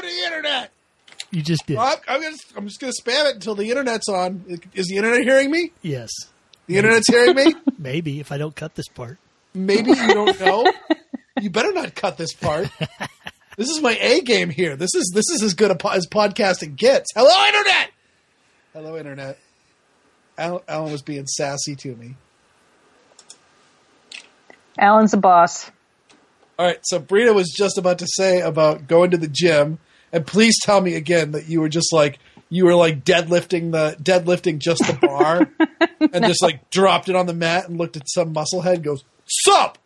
to the internet. You just did. Well, I'm just going to spam it until the internet's on. Is the internet hearing me? Yes. The internet's hearing me? Maybe, if I don't cut this part. Maybe you don't know. You better not cut this part. This is my A game here. This is as good as podcasting gets. Hello, internet. Hello, internet. Alan was being sassy to me. Alan's the boss. All right, so Brita was just about to say about going to the gym, and please tell me again that you were just like deadlifting just the bar, and just like dropped it on the mat and looked at some musclehead and goes, "Sup?"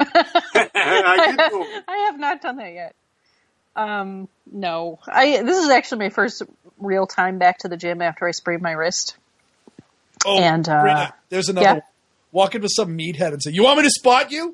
I have not done that yet. No. This is actually my first real time back to the gym after I sprained my wrist. Oh, and Brita, there's another one. Walk into some meathead and say, "You want me to spot you?"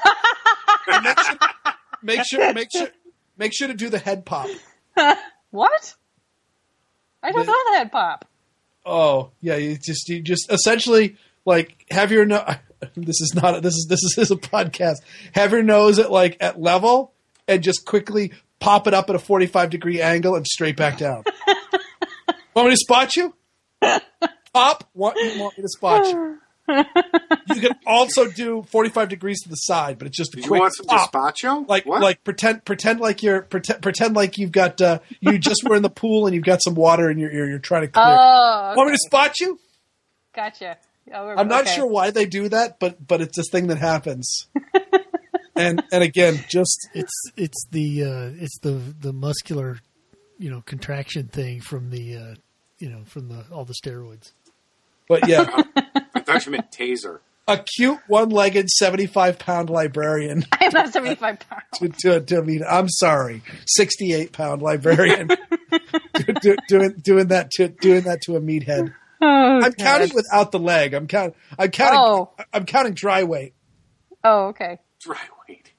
make sure to do the head pop. What? I don't know the head pop. Oh yeah, you just essentially like have your this is a podcast. Have your nose at level and just quickly pop it up at a 45-degree angle and straight back down. Want me to spot you? Pop. You want me to spot you? You can also do 45 degrees to the side, but it's just a quick. You want some pop. gazpacho? Like pretend like you've got you just were in the pool and you've got some water and you're trying to clear. Oh, okay. Want me to spot you? Gotcha. I'm not sure why they do that, but it's this thing that happens. and again, just it's the muscular, contraction thing from the all the steroids. But yeah. I thought you meant taser. A cute, one-legged, 75-pound librarian. I am not 75 pounds. I'm sorry, 68-pound librarian. doing that to a meathead. Oh, I'm counting without the leg. I'm counting dry weight. Oh, okay. Dry weight.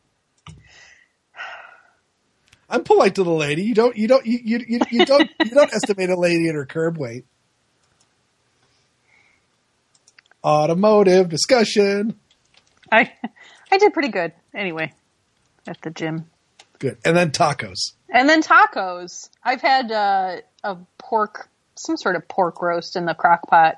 I'm polite to the lady. You don't estimate a lady at her curb weight. Automotive discussion. I did pretty good anyway at the gym. Good. And then tacos. I've had some sort of pork roast in the crock pot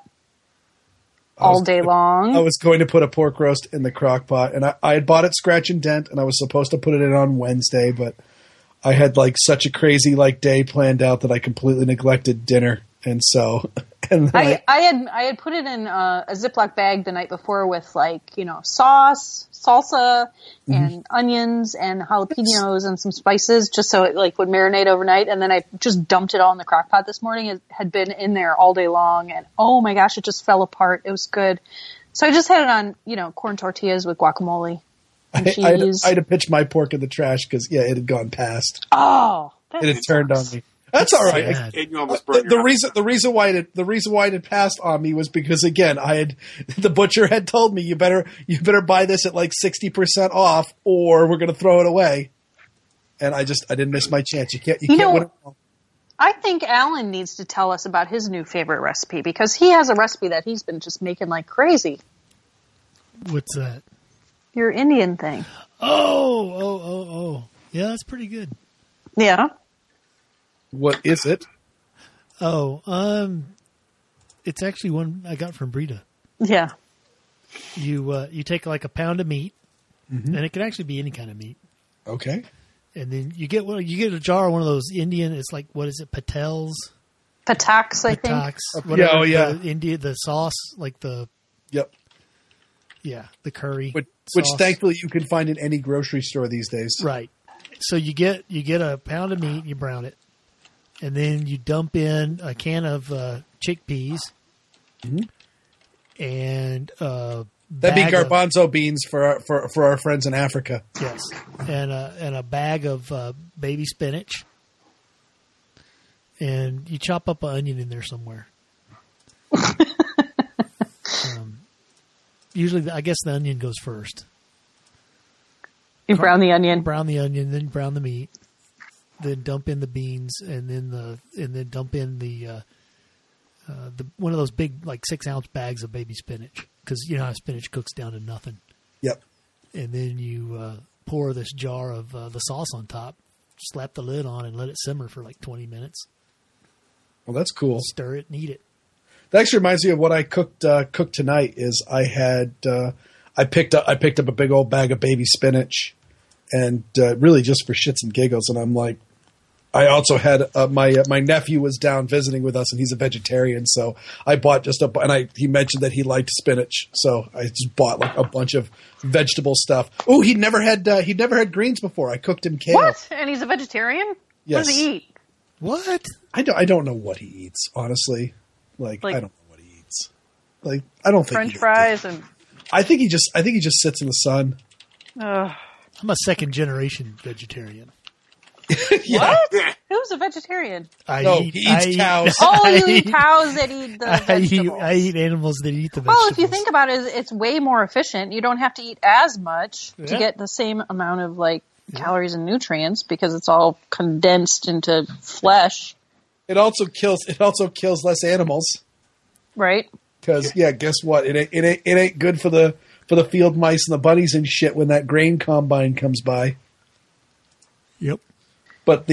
all day long. I was going to put a pork roast in the crock pot, and I had bought it Scratch and Dent, and I was supposed to put it in on Wednesday, but I had such a crazy day planned out that I completely neglected dinner. And so, I had put it in a Ziploc bag the night before with sauce, salsa, and onions and jalapenos and some spices, just so it would marinate overnight. And then I just dumped it all in the crock pot this morning. It had been in there all day long, and oh my gosh, it just fell apart. It was good. So I just had it on corn tortillas with guacamole and cheese. I had to pitch my pork in the trash because it had gone past. Oh, it had turned on me. That's all right. And you almost burned the reason why it had passed on me was because again the butcher had told me you better buy this at 60% off or we're going to throw it away, and I didn't miss my chance. You can't win it all. I think Alan needs to tell us about his new favorite recipe because he has a recipe that he's been just making like crazy. What's that? Your Indian thing. Oh. Yeah, that's pretty good. Yeah. What is it? Oh, it's actually one I got from Brita. Yeah. You take a pound of meat, and it can actually be any kind of meat. Okay. And then you get a jar of one of those Indian. It's what is it? Pataks, I think. Yeah. The sauce, the. Yep. Yeah, the curry. Which thankfully you can find in any grocery store these days. Right. So you get a pound of meat, you brown it. And then you dump in a can of chickpeas and that'd be garbanzo beans for our friends in Africa. Yes, and a bag of baby spinach, and you chop up an onion in there somewhere. Usually, I guess the onion goes first. You brown the onion. Brown the onion, then brown the meat. Then dump in the beans, and then dump in the one of those big 6-ounce bags of baby spinach, because you know how spinach cooks down to nothing. Yep. And then you pour this jar of the sauce on top, slap the lid on and let it simmer for like 20 minutes. Well, that's cool. Stir it and eat it. That actually reminds me of what I cooked tonight. Is I had I picked up a big old bag of baby spinach, and really just for shits and giggles. And I'm like, I also had my nephew was down visiting with us, and he's a vegetarian, so I bought he mentioned that he liked spinach, so I just bought like a bunch of vegetable stuff. Oh, he'd never had greens before. I cooked him kale. What? And he's a vegetarian? Yes. What does he eat? What? I don't know what he eats, honestly. Like I don't know what he eats. Like I don't think French fries and. I think he just sits in the sun. I'm a second generation vegetarian. Yeah. What? Who's a vegetarian? He eats cows. Oh, you eat cows that eat the vegetables. I eat animals that eat the vegetables. Well, if you think about it, it's way more efficient. You don't have to eat as much to Yeah. get the same amount of calories and nutrients because it's all condensed into flesh, It also kills less animals. right? Because guess what? It ain't good for the field mice and the bunnies and shit when that grain combine comes by. Yep. But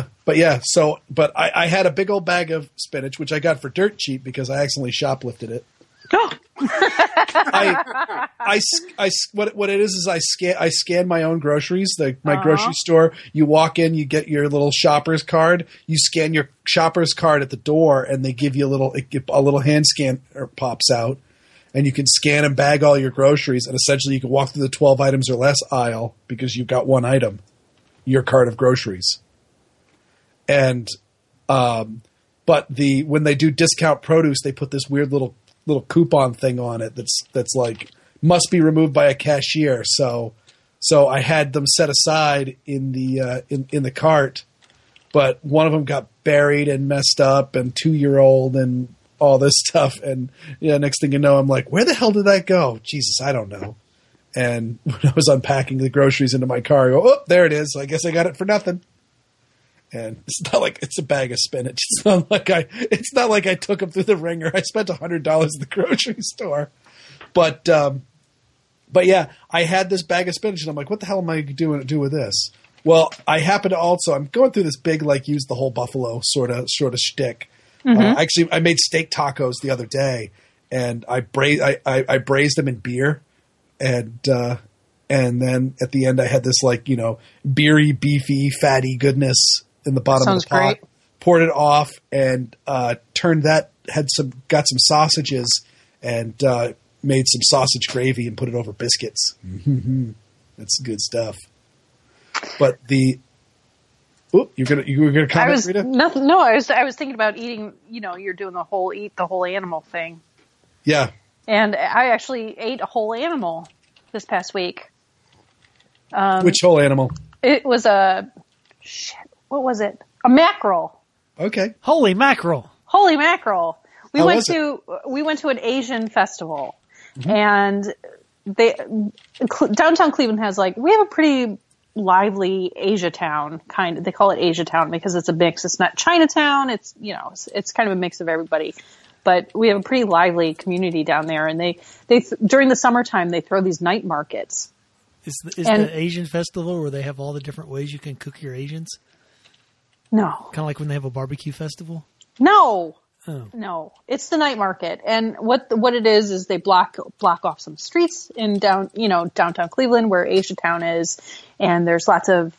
I had a big old bag of spinach, which I got for dirt cheap because I accidentally shoplifted it. What it is I scan my own groceries. My grocery store. You walk in, you get your little shopper's card. You scan your shopper's card at the door, and they give you a little hand scan pops out, and you can scan and bag all your groceries. And essentially, you can walk through the 12 items or less aisle because you've got one item, your cart of groceries. And but when they do discount produce, they put this weird little coupon thing on it that's like must be removed by a cashier. So I had them set aside in the cart, but one of them got buried and messed up and 2-year-old and all this stuff. And next thing you know, I'm like, where the hell did that go? Jesus, I don't know. And when I was unpacking the groceries into my car, I go, oh, there it is. I guess I got it for nothing. And it's not like it's a bag of spinach. It's not like I took them through the ringer. I spent $100 at the grocery store, but yeah, I had this bag of spinach, and I'm like, what the hell am I do with this? Well, I happen to also I'm going through this big use the whole buffalo sort of shtick. Mm-hmm. Actually, I made steak tacos the other day, and I braised them in beer, and then at the end I had this beery, beefy, fatty goodness in the bottom Sounds of the pot. great. Poured it off and turned that. Got some sausages and made some sausage gravy and put it over biscuits. Mm-hmm. That's good stuff. But you were gonna comment, Rita? Nothing. No, I was thinking about eating. You're doing eat the whole animal thing. Yeah. And I actually ate a whole animal this past week. Which whole animal? It was what was it? A mackerel. Okay. Holy mackerel. Holy mackerel. We How went was to an Asian festival, and downtown Cleveland has we have a pretty lively Asia town kind. They call it Asia Town because it's a mix. It's not Chinatown. It's it's kind of a mix of everybody. But we have a pretty lively community down there, and they during the summertime they throw these night markets. Is the Asian festival where they have all the different ways you can cook your Asians? No. Kind of like when they have a barbecue festival? No. Oh. No. It's the night market. And what it is they block off some streets in downtown Cleveland where Asia Town is, and there's lots of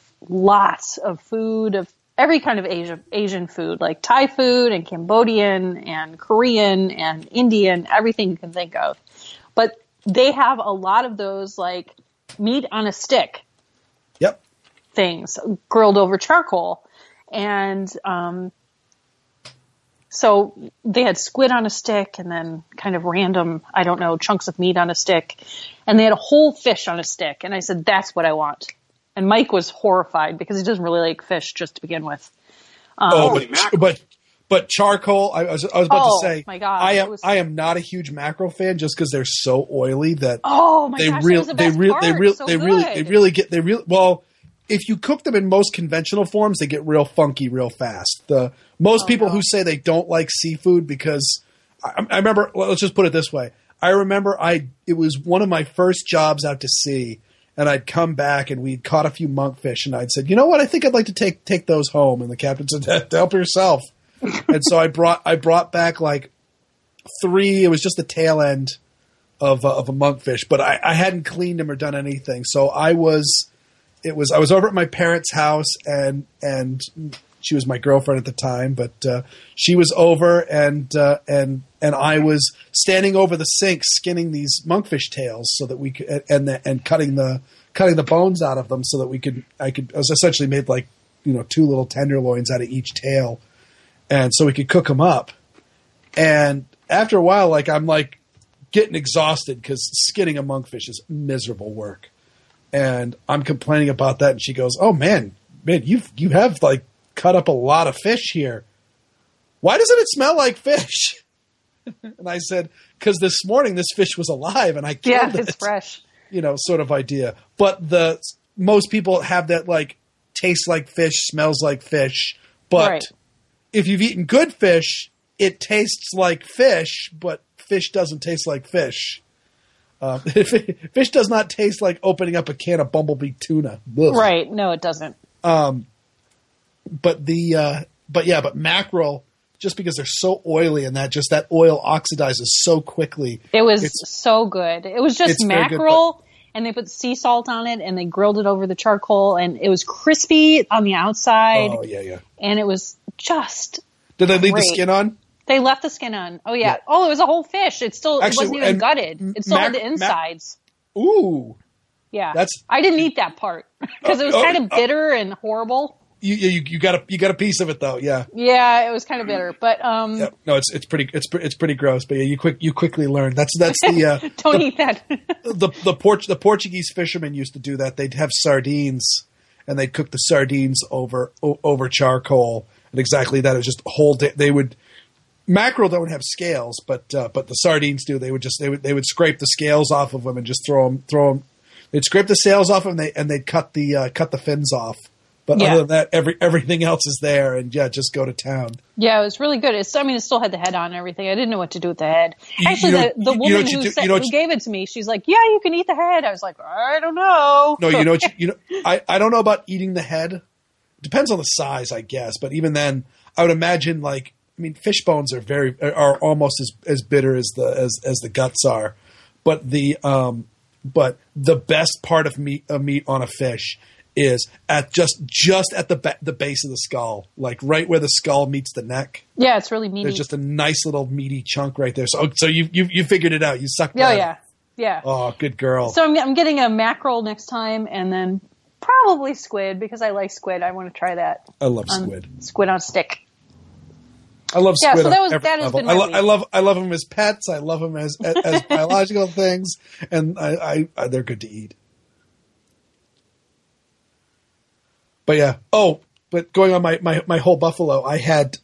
food of every kind of Asian food, like Thai food and Cambodian and Korean and Indian, everything you can think of. But they have a lot of those meat on a stick. Yep. Things grilled over charcoal. And so they had squid on a stick and then kind of random, chunks of meat on a stick. And they had a whole fish on a stick. And I said, that's what I want. And Mike was horrified because he doesn't really like fish just to begin with. But charcoal, I was about to say, my God, I am not a huge mackerel fan just because they're so oily that well, if you cook them in most conventional forms, they get real funky real fast. Most people who say they don't like seafood because I remember, let's just put it this way. I remember it was one of my first jobs out to sea, and I'd come back and we'd caught a few monkfish, and I'd said, you know what, I think I'd like to take those home. And the captain said, help yourself. And so I brought back like 3. It was just the tail end of a monkfish, but I hadn't cleaned them or done anything. So I was over at my parents' house, and she was my girlfriend at the time, but she was over, and I was standing over the sink skinning these monkfish tails so that we could, and cutting the bones out of them so that I was essentially made like, 2 little tenderloins out of each tail, and so we could cook them up. And after a while, like I'm like getting exhausted because skinning a monkfish is miserable work, and I'm complaining about that, and she goes, "Oh man, you have like cut up a lot of fish here. Why doesn't it smell like fish?" And I said, "Because this morning this fish was alive and I killed it." Yeah, it's fresh. Sort of idea. But most people have that like tastes like fish, smells like fish. But Right. if you've eaten good fish, it tastes like fish, but fish doesn't taste like fish. Fish does not taste like opening up a can of Bumblebee tuna. Ugh. Right. No, it doesn't. But mackerel, just because they're so oily and that oil oxidizes so quickly. It was so good. It was just it's very good, mackerel, and they put sea salt on it, and they grilled it over the charcoal, and it was crispy on the outside. Oh, yeah. And it was just Did they leave the great. skin on? They left the skin on. Oh, yeah. Yeah. Oh, it was a whole fish. It Actually, wasn't even and gutted. It still had the insides. Ooh. Yeah. I didn't eat that part because it was kind of bitter and horrible. You got a piece of it though, yeah. Yeah, it was kind of bitter, but Yeah. No, it's pretty gross, but yeah, you quickly learn. That's the don't eat that. the Portuguese fishermen used to do that. They'd have sardines, and they'd cook the sardines over charcoal, and exactly that. It was just a whole day. Mackerel don't have scales, but the sardines do. They would scrape the scales off of them and just throw them. They'd scrape the scales off them, and they'd cut the fins off. But Yeah. other than that, everything else is there, and yeah, just go to town. Yeah, it was really good. It still had the head on and everything. I didn't know what to do with the head. Actually, the woman who gave it to me, she's like, "Yeah, you can eat the head." I was like, "I don't know." No, I don't know about eating the head. Depends on the size, I guess. But even then, I would imagine fish bones are almost as bitter as the guts are. But the best part of meat on a fish is at just at the base of the skull, like right where the skull meets the neck. Yeah, it's really meaty. There's just a nice little meaty chunk right there. So you figured it out. You sucked that. Oh yeah. Oh, good girl. So I'm getting a mackerel next time, and then probably squid because I like squid. I want to try that. I love squid. Squid on stick. I love Yeah, squid. so On that every has level. been my week. I love them as pets. I love them as biological things, and I they're good to eat. But yeah. Oh, but going on my whole buffalo, I had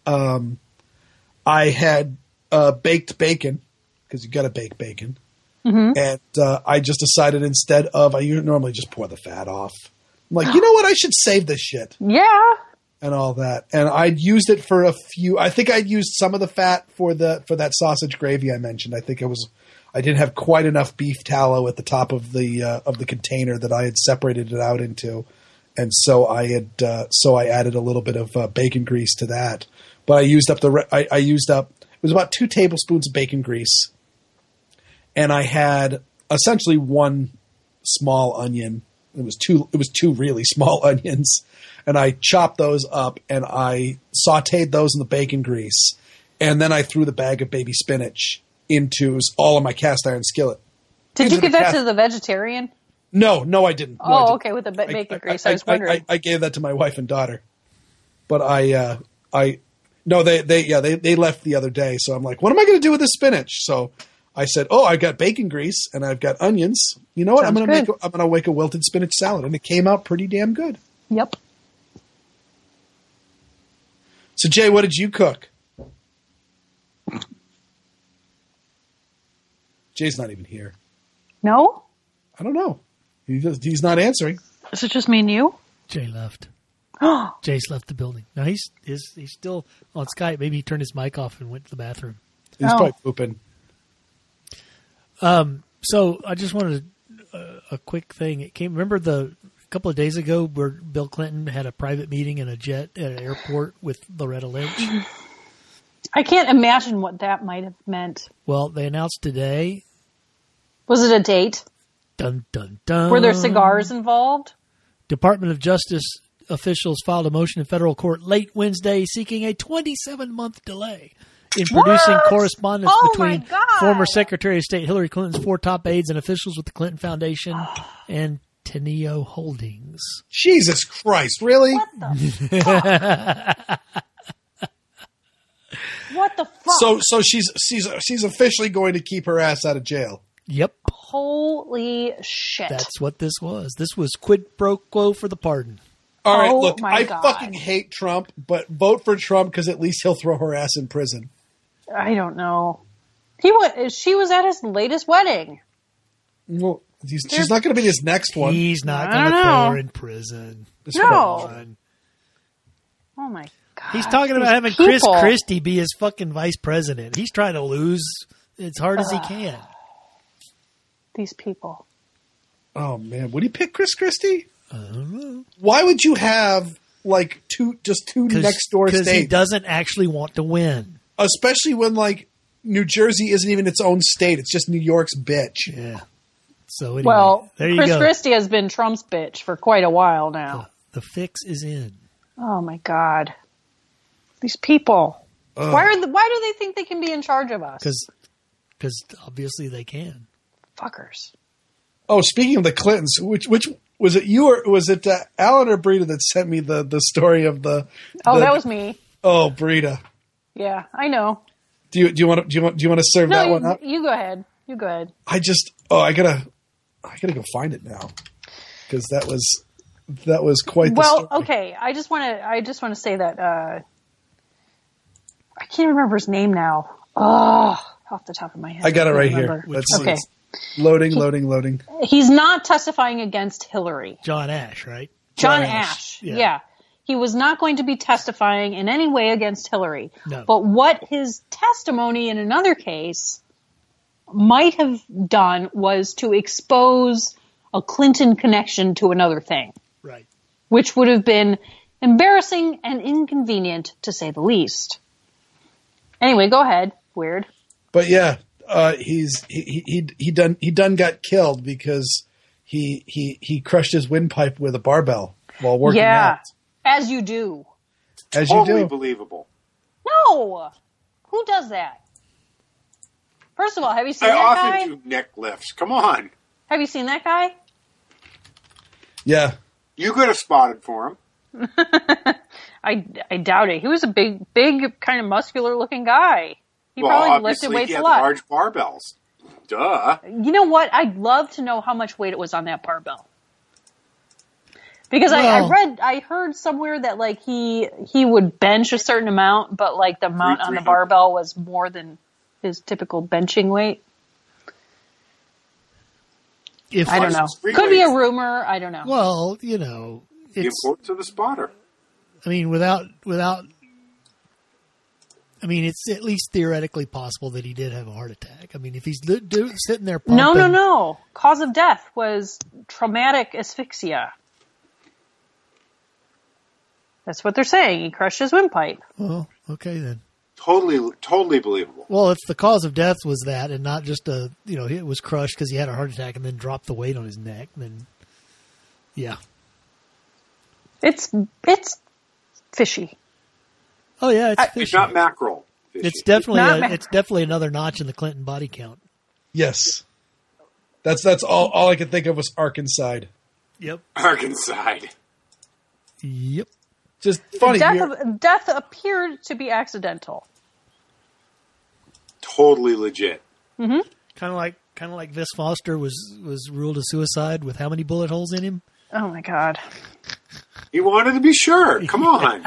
baked bacon because you got to bake bacon, and I just decided instead of I normally just pour the fat off. I'm like, you know what? I should save this shit. Yeah. And all that, and I'd used it for a few. I think I'd used some of the fat for that sausage gravy I mentioned. I think I didn't have quite enough beef tallow at the top of the container that I had separated it out into, and so I added a little bit of bacon grease to that. But I used up it was about 2 tablespoons of bacon grease, and I had essentially 1 small onion. It was two really small onions. And I chopped those up, and I sautéed those in the bacon grease, and then I threw the bag of baby spinach into all of my cast iron skillet. Did you give that to the vegetarian? No, I didn't. No, I Oh, didn't. okay, with the bacon grease. I was wondering. I gave that to my wife and daughter, but they left the other day, so I'm like, what am I going to do with this spinach? So I said, oh, I've got bacon grease and I've got onions. You know what? Sounds I'm good. going to make a wilted spinach salad, and it came out pretty damn good. Yep. So Jay, what did you cook? Jay's not even here. No? I don't know. He's not answering. Is it just me and you? Jay left. Oh, Jay's left the building. No, he's still on Skype. Maybe he turned his mic off and went to the bathroom. He's probably pooping. So I just wanted to a quick thing. It came. Remember a couple of days ago where Bill Clinton had a private meeting in a jet at an airport with Loretta Lynch? I can't imagine what that might have meant. Well, they announced today. Was it a date? Dun dun dun. Were there cigars involved? Department of Justice officials filed a motion in federal court late Wednesday seeking a 27-month delay in producing correspondence between former Secretary of State Hillary Clinton's 4 top aides and officials with the Clinton Foundation and Teneo Holdings. Jesus Christ, really? What the fuck? What the fuck? So she's officially going to keep her ass out of jail. Yep. Holy shit. That's what this was. This was quid pro quo for the pardon. All right, Oh look, my I God. fucking hate Trump, but vote for Trump because at least he'll throw her ass in prison. I don't know. She was at his latest wedding. Well, she's not going to be his next one. He's not I going to don't throw know. her in prison. No. Come on. Oh my God. He's talking about These having Chris people. Christie be his fucking vice president. He's trying to lose as hard as he can. These people. Oh man, would he pick Chris Christie? I don't know. Why would you have like two next door Because states? he doesn't actually want to win. Especially when like New Jersey isn't even its own state; it's just New York's bitch. Yeah. So anyway, Well, there you Chris go. Christie has been Trump's bitch for quite a while now. The fix is in. Oh my God. These people. Ugh. Why do they think they can be in charge of us? Because obviously they can. Fuckers. Oh, speaking of the Clintons, which was it? You or was it Alan or Brita that sent me the story of the? Oh, that was me. Oh, Brita. Yeah, I know. Do you want to serve that one up? You go ahead. You go ahead. I gotta go find it now because that was quite the story. Okay. I just want to say that I can't remember his name now. Oh, off the top of my head. I got it can't right remember. here. Let's see. Okay. Loading. He's not testifying against Hillary. John Ash, right? John John Ash. Ash. Yeah. He was not going to be testifying in any way against Hillary. No. But what his testimony in another case might have done was to expose a Clinton connection to another thing, Right. which would have been embarrassing and inconvenient, to say the least. Anyway, go ahead. Weird. But yeah, he done got killed because he crushed his windpipe with a barbell while working Yeah. out. As you do. As Totally you do. believable. No! Who does that? First of all, have you seen I that often guy? do neck lifts. Come on. Have you seen that guy? Yeah. You could have spotted for him. I doubt it. He was a big, kind of muscular looking guy. He Well, probably obviously lifted weights he a had lot. large barbells. Duh. You know what? I'd love to know how much weight it was on that barbell. Because I heard somewhere that like he would bench a certain amount, but like the amount on the 300. barbell was more than his typical benching weight. I don't know. Free Could be a weights. rumor. I don't know. Well, The it's. importance of the spotter. I mean, without. I mean, it's at least theoretically possible that he did have a heart attack. I mean, if he's sitting there pumping. No. Cause of death was traumatic asphyxia. That's what they're saying. He crushed his windpipe. Well, okay then. Totally believable. Well, if the cause of death was that, and not just it was crushed because he had a heart attack and then dropped the weight on his neck, then yeah. It's fishy. Oh yeah, it's It's fishy. not mackerel. Fishy. It's definitely Not it's definitely another notch in the Clinton body count. Yes. That's all I could think of was Arkansas. Yep. Arkansas. Yep. Just funny. Death appeared to be accidental. Totally legit. Kind of like Vis Foster was ruled a suicide with how many bullet holes in him? Oh my God. He wanted to be sure. Come on.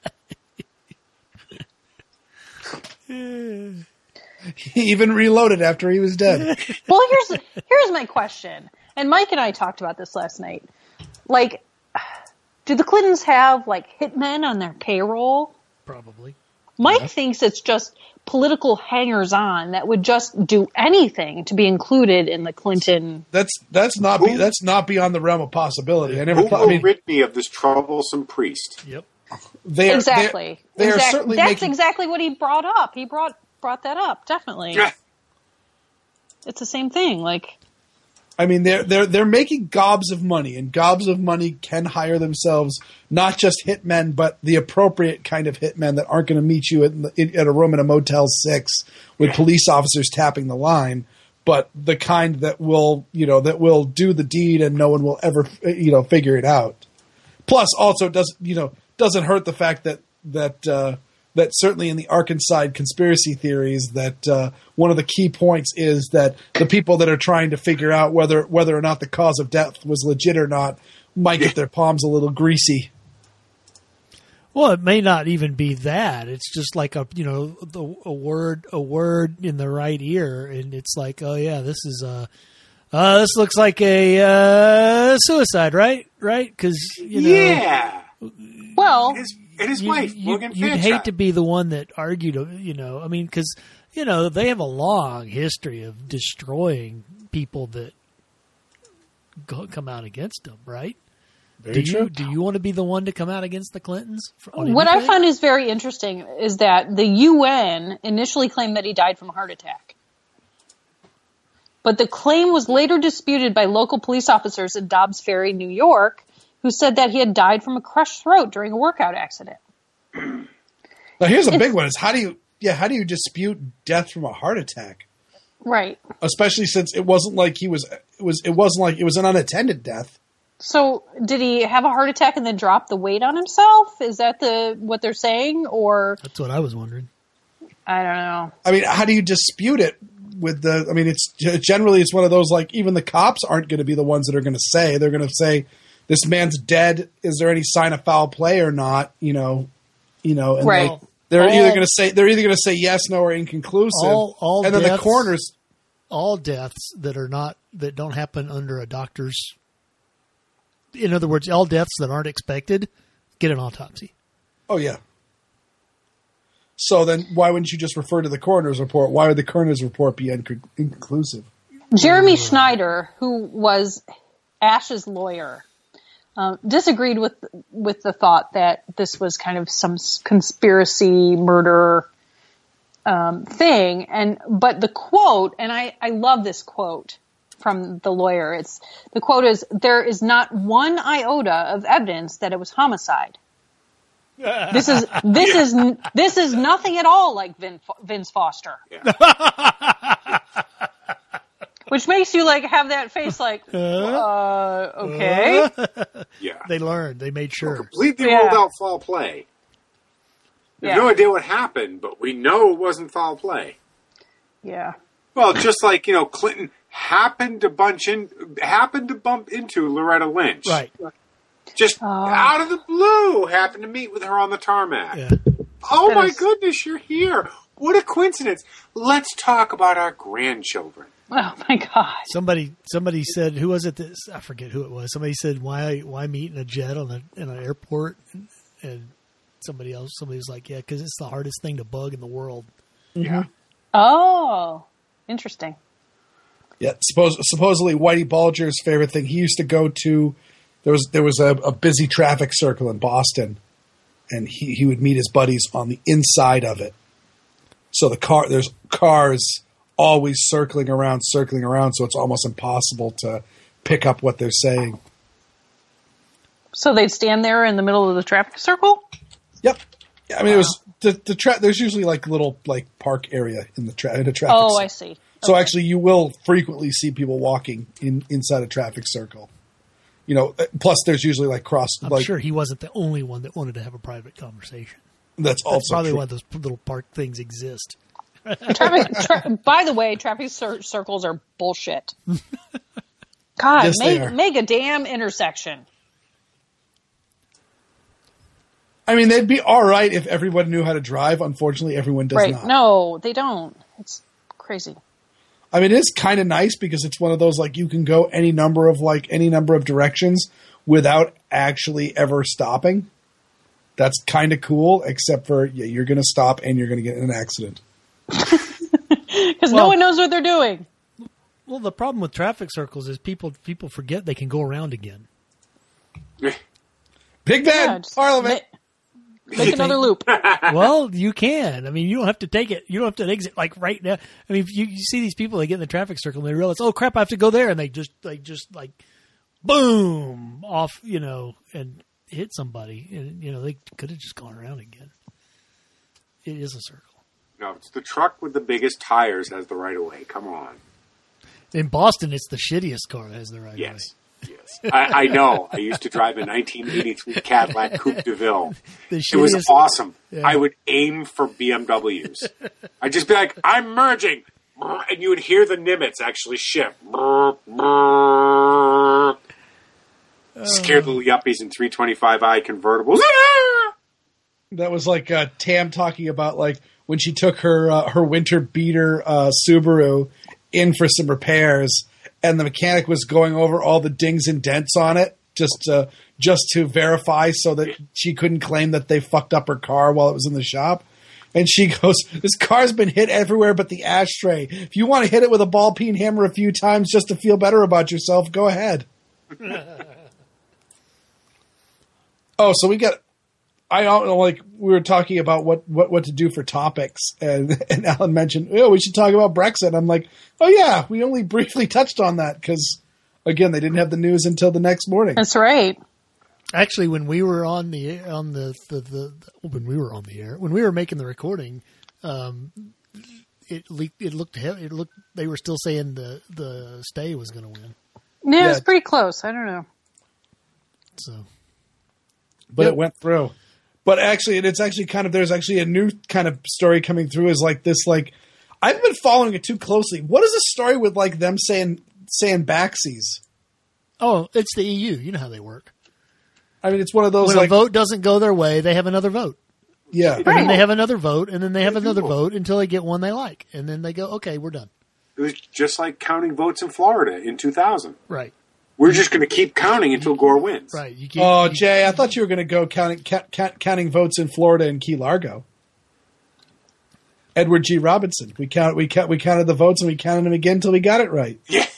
He even reloaded after he was dead. Well, here's my question. And Mike and I talked about this last night. Like, do the Clintons have like hitmen on their payroll? Probably. Mike thinks it's just political hangers-on that would just do anything to be included in the Clinton. That's not beyond the realm of possibility. I never Who thought. will I mean, rid me of this troublesome priest? Yep. Exactly. They are certainly That's making, exactly what he brought up. He brought that up. Definitely. Yeah. It's the same thing. Like, I mean, they're making gobs of money, and gobs of money can hire themselves not just hitmen, but the appropriate kind of hitmen that aren't going to meet you at a room in a Motel 6 with police officers tapping the line, but the kind that will do the deed and no one will ever figure it out. Plus, also doesn't hurt the fact that certainly in the Arkansas conspiracy theories that one of the key points is that the people that are trying to figure out whether or not the cause of death was legit or not might get their palms a little greasy. Well, it may not even be that. It's just like a word in the right ear, and it's like, oh yeah, this looks like a suicide, right? Right? Because Yeah. well, And his wife, Morgan you'd Fairchild. hate to be the one that argued, I mean, because, they have a long history of destroying people that come out against them, right? Very true. Do you want to be the one to come out against the Clintons? what I find is very interesting is that the UN initially claimed that he died from a heart attack. But the claim was later disputed by local police officers in Dobbs Ferry, New York, who said that he had died from a crushed throat during a workout accident. Now, here's a big one: is how do you dispute death from a heart attack? Right. Especially since it wasn't like it wasn't like it was an unattended death. So, did he have a heart attack and then drop the weight on himself? Is that what they're saying, or That's what I was wondering. I don't know. I mean, how do you dispute it with the? I mean, it's generally one of those like even the cops aren't going to be the ones that are going to say. They're going to say, "This man's dead. Is there any sign of foul play or not?" And Right. they're either going to say yes, no, or inconclusive. All and then deaths, the coroners. all deaths that don't happen under a doctor's. In other words, all deaths that aren't expected get an autopsy. Oh yeah. So then, why wouldn't you just refer to the coroner's report? Why would the coroner's report be inconclusive? Jeremy Schneider, who was Ash's lawyer, disagreed with the thought that this was kind of some conspiracy murder thing. But the quote, and I love this quote from the lawyer. The quote is, "There is not one iota of evidence that it was homicide. This is nothing at all like Vince Foster." Yeah. Which makes you like have that face like, okay. Yeah. They learned. They made sure. Completely Yeah. ruled out foul play. We have Yeah. no idea what happened, but we know it wasn't foul play. Yeah. Well, just like, Clinton happened to bump into Loretta Lynch. Right. Just out of the blue, happened to meet with her on the tarmac. Yeah. Oh That my is- goodness, you're here. What a coincidence. Let's talk about our grandchildren. Oh my God. Somebody said, who was it? I forget who it was. Somebody said, why meet in a jet in an airport? And somebody was like, yeah, because it's the hardest thing to bug in the world. Yeah. Oh, interesting. Yeah, supposedly Whitey Bulger's favorite thing. He used to go to. There was a busy traffic circle in Boston, and he would meet his buddies on the inside of it. So there's cars always circling around, so it's almost impossible to pick up what they're saying. So they'd stand there in the middle of the traffic circle? Yep. I mean, it was there's usually like little like park area in a traffic. Oh, circle. I see. So actually, you will frequently see people walking inside a traffic circle. Plus there's usually like I'm sure he wasn't the only one that wanted to have a private conversation. That's That's also probably true. why those little park things exist. By the way, traffic circles are bullshit. God, Yes, they are. make a damn intersection. I mean, they'd be all right if everyone knew how to drive. Unfortunately, everyone does Right. not. No, they don't. It's crazy. I mean, it is kind of nice because it's one of those like you can go any number of directions without actually ever stopping. That's kind of cool, except for you're going to stop and you're going to get in an accident. Because no one knows what they're doing. Well, the problem with traffic circles is people forget they can go around again. Big Ben, Parliament. Make another loop. Well, you can. I mean, you don't have to take it. You don't have to exit like right now. I mean, if you see these people, they get in the traffic circle and they realize, oh crap, I have to go there, and they just boom off, and hit somebody, and they could have just gone around again. It is a circle. No, it's the truck with the biggest tires has the right of way. Come on. In Boston, it's the shittiest car that has the right of way. Yes. I know. I used to drive a 1983 Cadillac Coupe de Ville. It was awesome. Yeah. I would aim for BMWs. I'd just be like, I'm merging. And you would hear the Nimitz actually shift. Scared little yuppies in 325i convertibles. That was like Tam talking about like when she took her winter beater Subaru in for some repairs, and the mechanic was going over all the dings and dents on it just to verify so that she couldn't claim that they fucked up her car while it was in the shop. And she goes, this car's been hit everywhere but the ashtray. If you want to hit it with a ball peen hammer a few times just to feel better about yourself, go ahead. Oh, so I don't know, like we were talking about what to do for topics, and Alan mentioned, we should talk about Brexit. I'm like, oh yeah, we only briefly touched on that because, again, they didn't have the news until the next morning. That's right. Actually, when we were on the air, when we were making the recording, it looked they were still saying the stay was going to win. Yeah, it was pretty close. I don't know. So, but it went through. But actually, there's actually a new kind of story coming through. Is like this, like I haven't been following it too closely. What is the story with like them saying backsies? Oh, it's the EU. You know how they work. I mean, it's one of those when a vote doesn't go their way, they have another vote. Yeah. And then they have another vote, and then they have another vote until they get one they like. And then they go, okay, we're done. It was just like counting votes in Florida in 2000. Right. We're just going to keep counting until Gore wins. Right. Jay, I thought you were going to go counting votes in Florida and Key Largo. Edward G. Robinson. We counted the votes and we counted them again until we got it right. Yeah.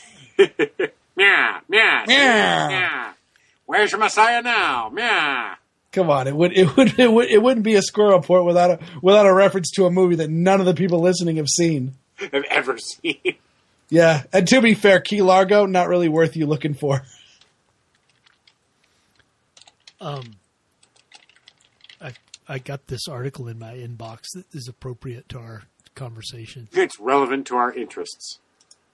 Yeah. Where's your Messiah now? Yeah. Come on, it wouldn't be a score report without a reference to a movie that none of the people listening have seen. Have ever seen. Yeah, and to be fair, Key Largo, not really worth you looking for. I got this article in my inbox that is appropriate to our conversation. It's relevant to our interests.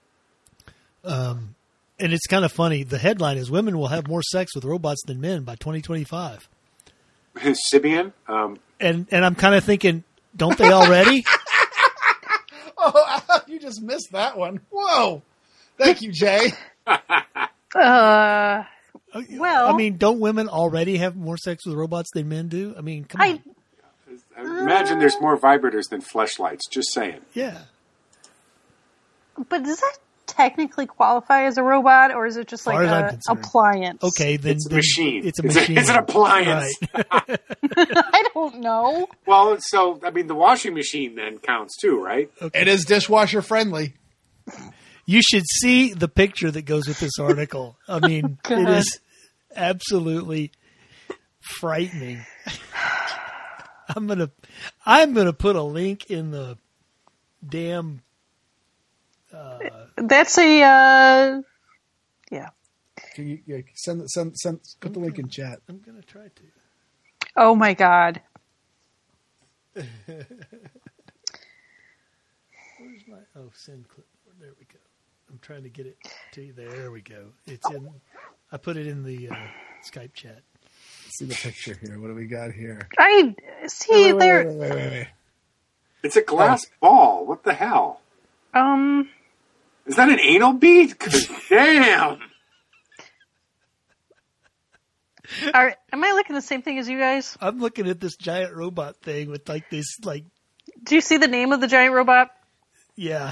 And it's kind of funny. The headline is "Women will have more sex with robots than men by 2025." Sibian? And I'm kind of thinking, don't they already? Oh, you just missed that one. Whoa. Thank you, Jay. Well, I mean, don't women already have more sex with robots than men do? I mean, come on. I imagine there's more vibrators than fleshlights. Just saying. Yeah. But does that technically qualify as a robot, or is it just like an appliance? Okay, then it's a machine. It's a machine. It's an appliance. Right. I don't know. Well, so I mean, the washing machine then counts too, right? Okay. It is dishwasher friendly. You should see the picture that goes with this article. I mean, it is absolutely frightening. I'm gonna put a link in the damn. That's a yeah. Can you send put the link in chat. I'm gonna try to. Oh my god. Where's my send clipboard? There we go. I'm trying to get it to you. There we go. It's in. I put it in the Skype chat. See the picture here. What do we got here? I see there. Wait. It's a glass ball. What the hell? Is that an anal bead? 'Cause damn. Am I looking at the same thing as you guys? I'm looking at this giant robot thing with like this like. Do you see the name of the giant robot? Yeah.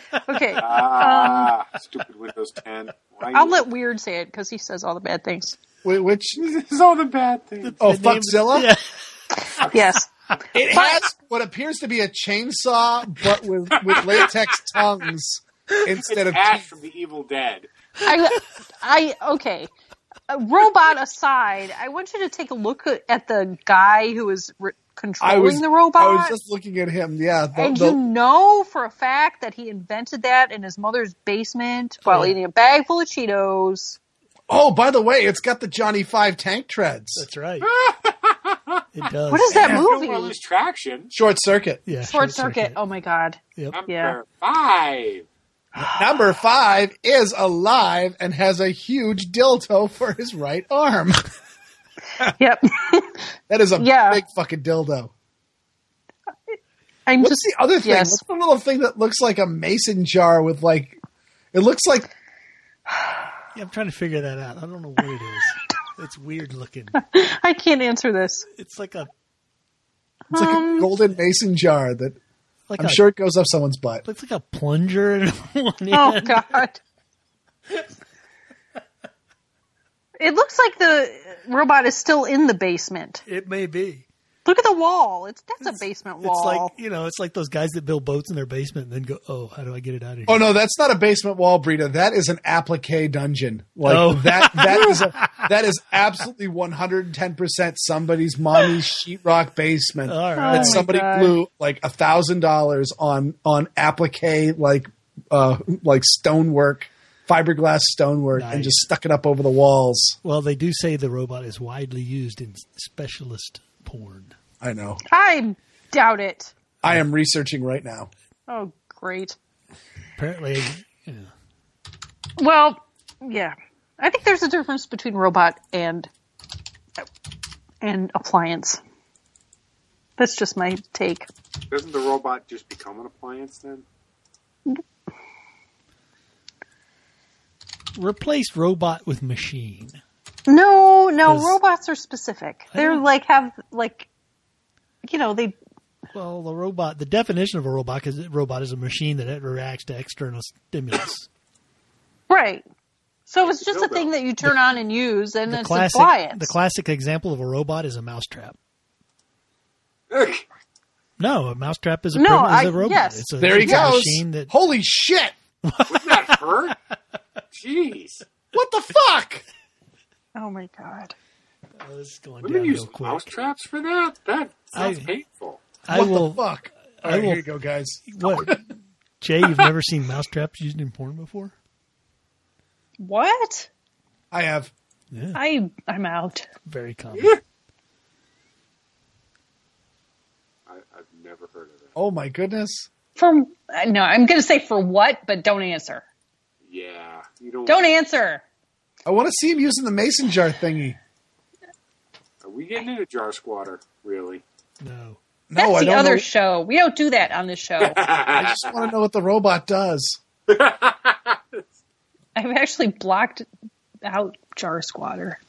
Okay. Stupid Windows 10. I'll let Weird say it because he says all the bad things. Which is all the bad things. Fuckzilla? Yeah. Yes. It has what appears to be a chainsaw, but with latex tongues instead of Ash teeth. from the Evil Dead. Okay. Robot aside, I want you to take a look at the guy who was controlling the robot. I was just looking at him, yeah. You know for a fact that he invented that in his mother's basement while eating a bag full of Cheetos. Oh, by the way, it's got the Johnny Five tank treads. That's right. It does. What is that You don't want to movie? lose traction. Short Circuit. Yeah, Short Circuit. Oh my god. Yep. Number 5. Number 5 is alive and has a huge dildo for his right arm. Yep. That is a Yeah. big fucking dildo. I'm What's just the other thing? yes. What's the little thing that looks like a mason jar with like? It looks like Yeah, I'm trying to figure that out. I don't know what it is. It's weird looking. I can't answer this. It's like a golden mason jar that I'm sure it goes up someone's butt. Looks like a plunger in one Oh end. god. It looks like the robot is still in the basement. It may be. Look at the wall. That's a basement wall. It's like, it's like those guys that build boats in their basement and then go, oh, how do I get it out of here? Oh no, that's not a basement wall, Brita. That is an applique dungeon. Like Oh. that is absolutely 110% somebody's mommy's sheetrock basement. All right. That somebody God. blew like $1,000 on applique like stonework, fiberglass stonework, and Nice. just stuck it up over the walls. Well, they do say the robot is widely used in specialist porn. I know. I doubt it. I am researching right now. Oh, great. Apparently, yeah. Well, yeah. I think there's a difference between robot and appliance. That's just my take. Doesn't the robot just become an appliance then? Replace robot with machine. No, 'Cause- robots are specific. They're they. Well, the definition of a robot is a machine that reacts to external stimulus. Right. So it's just a dildo. thing that you turn on and use, and it's an The appliance. classic example of a robot is a mousetrap. No, a mousetrap is a robot. yes. It's a, There he it's a goes. machine that Holy shit! Wouldn't that hurt? Jeez. What the fuck? Oh my god. this is going Women downhill use quick. mouse traps for that? That sounds I- painful. I What will. the fuck? All I right, will- here you go, guys. What? Jay, you've never seen mousetraps used in porn before? What? I have. Yeah, I'm out. very common. I've never heard of that. Oh my goodness. No, I'm going to say for what, but don't answer. Yeah. You don't. Don't answer. I want to see him using the mason jar thingy. Are we getting into Jar Squatter? Really? No. No, That's I the don't other know. show. We don't do that on this show. I just want to know what the robot does. I've actually blocked out Jar Squatter.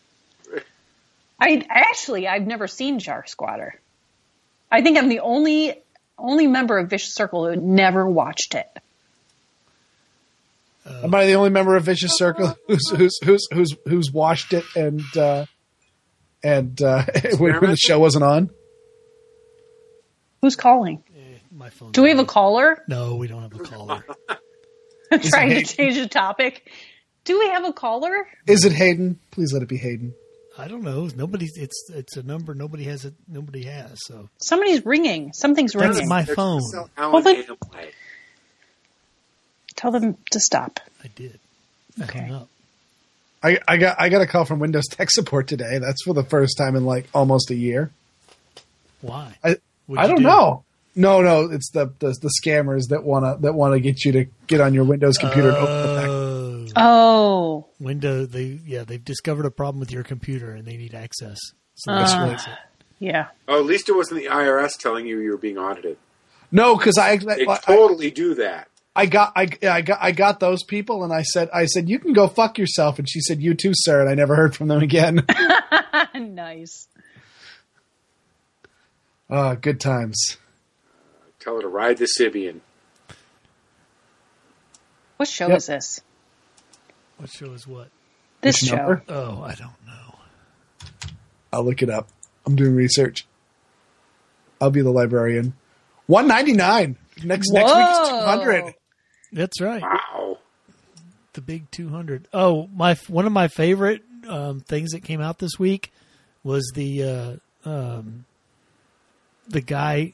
I've never seen Jar Squatter. I think I'm the only member of Vicious Circle who never watched it. Am I the only member of Vicious Circle who's watched it and when the show wasn't on? Who's calling? My phone. Do we have a caller? No, we don't have a caller. Trying to Hayden? change the topic. Do we have a caller? Is it Hayden? Please let it be Hayden. I don't know. It's a number nobody has. Nobody has. So Somebody's ringing. Something's that's ringing. my phone. Hold it. Tell them to stop. I did. I hung up. I got a call from Windows Tech Support today. That's for the first time in like almost a year. Why? I don't know. No, it's the scammers that wanna get you to get on your Windows computer and open the pack. Oh. They've discovered a problem with your computer and they need access. So that's fix it. Yeah. Oh, at least it wasn't the IRS telling you were being audited. No, because They totally do that. I got those people, and I said you can go fuck yourself, and she said you too, sir, and I never heard from them again. Nice. Good times. Tell her to ride the Sibian. What show Yep. is this? What show is what? This Which show. number? Oh, I don't know. I'll look it up. I'm doing research. I'll be the librarian. $199. Next week's $200. That's right. Wow. The big 200. Oh, one of my favorite things that came out this week was the guy.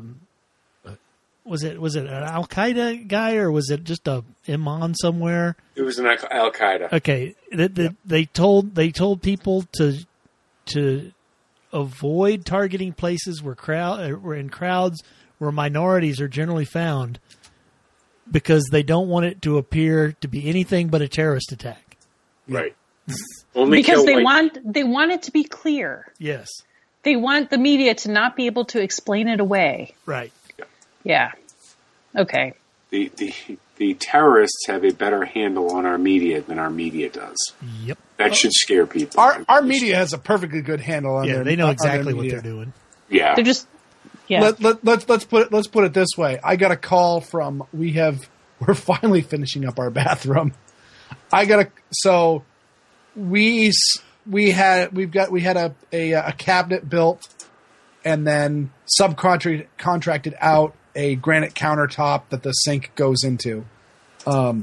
Was it an Al Qaeda guy or was it just a imam somewhere? It was an Al Qaeda. Okay, they told people to avoid targeting places where crowds where minorities are generally found because they don't want it to appear to be anything but a terrorist attack. Right. Only because they want it to be clear. Yes. They want the media to not be able to explain it away. Right. Yeah. Okay. The terrorists have a better handle on our media than our media does. Yep. That should scare people. Our media has a perfectly good handle on their. Yeah, they know exactly what they're doing. Yeah. They're just. Yeah. Let's put it this way. I got a call from we're finally finishing up our bathroom. We had a cabinet built and then subcontracted out a granite countertop that the sink goes into. So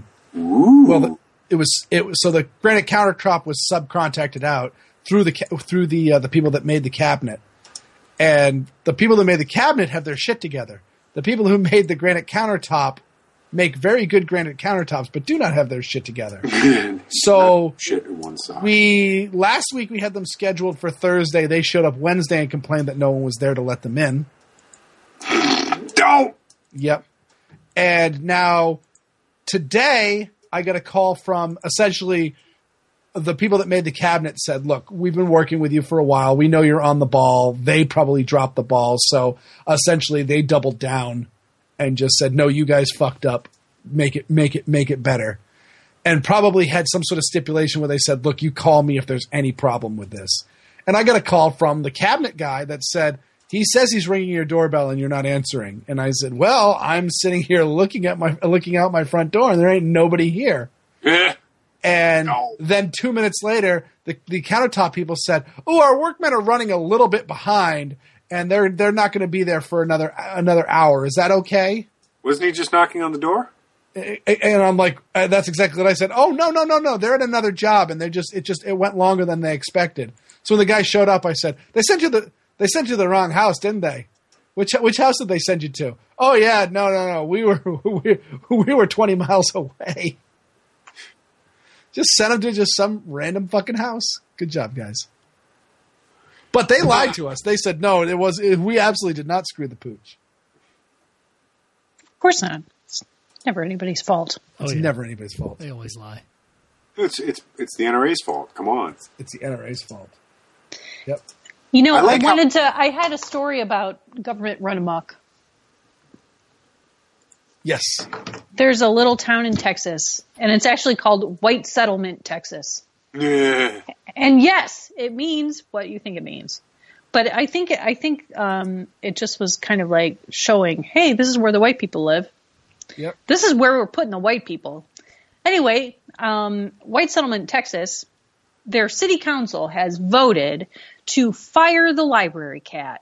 the granite countertop was subcontracted out through the people that made the cabinet. And the people that made the cabinet have their shit together. The people who made the granite countertop make very good granite countertops, but do not have their shit together. So shit in one side. Last week we had them scheduled for Thursday. They showed up Wednesday and complained that no one was there to let them in. Don't. Yep. And now today I got a call from essentially the people that made the cabinet said, look, we've been working with you for a while. We know you're on the ball. They probably dropped the ball. So essentially they doubled down and just said, no, you guys fucked up. Make it better. And probably had some sort of stipulation where they said, look, you call me if there's any problem with this. And I got a call from the cabinet guy that said, he says he's ringing your doorbell and you're not answering. And I said, well, I'm sitting here looking out my front door and there ain't nobody here. And then 2 minutes later, the countertop people said, oh, our workmen are running a little bit behind and they're not going to be there for another hour. Is that okay? Wasn't he just knocking on the door? And I'm like, that's exactly what I said. Oh, no. They're at another job and it went longer than they expected. So when the guy showed up, I said, they sent you the wrong house, didn't they? Which house did they send you to? Oh yeah, no. We were 20 miles away. Just sent them to just some random fucking house. Good job, guys. But they lied to us. They said no. We absolutely did not screw the pooch. Of course not. It's never anybody's fault. It's never anybody's fault. They always lie. It's the NRA's fault. Come on. It's the NRA's fault. Yep. You know, I had a story about government run amok. Yes. There's a little town in Texas, and it's actually called White Settlement, Texas. Yeah. And yes, it means what you think it means. But I think it just was kind of like showing, hey, this is where the white people live. Yep. This is where we're putting the white people. Anyway, White Settlement, Texas, their city council has voted to fire the library cat.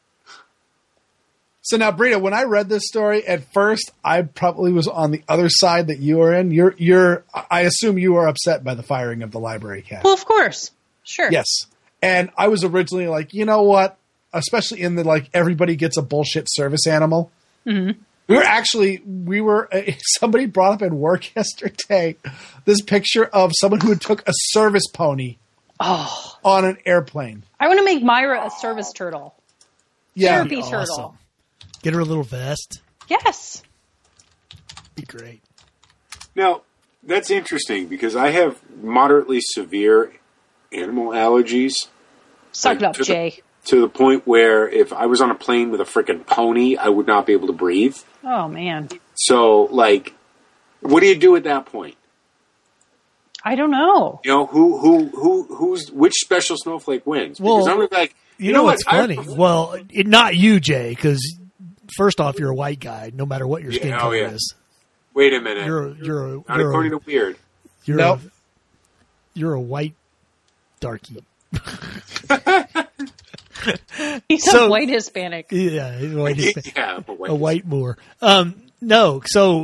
So now, Brita, when I read this story, at first, I probably was on the other side that you are in. I assume you are upset by the firing of the library cat. Well, of course. Sure. Yes. And I was originally like, you know what? Especially in the, like, everybody gets a bullshit service animal. Mm-hmm. Somebody brought up in work yesterday this picture of someone who took a service pony on an airplane. I want to make Myra a service turtle. Yeah. Therapy turtle. Awesome. Get her a little vest. Yes. Be great. Now, that's interesting because I have moderately severe animal allergies. Suck it up, Jay. To the point where if I was on a plane with a freaking pony, I would not be able to breathe. Oh, man. So, like, what do you do at that point? I don't know. You know, which special snowflake wins? Because I'm like, you know what's funny? Well, not you, Jay, because first off, you're a white guy, no matter what your skin color is. Wait a minute. You're according to Weird. You're a white darky. He's a white Hispanic. Yeah, he's a white Hispanic. A white Moor. No, so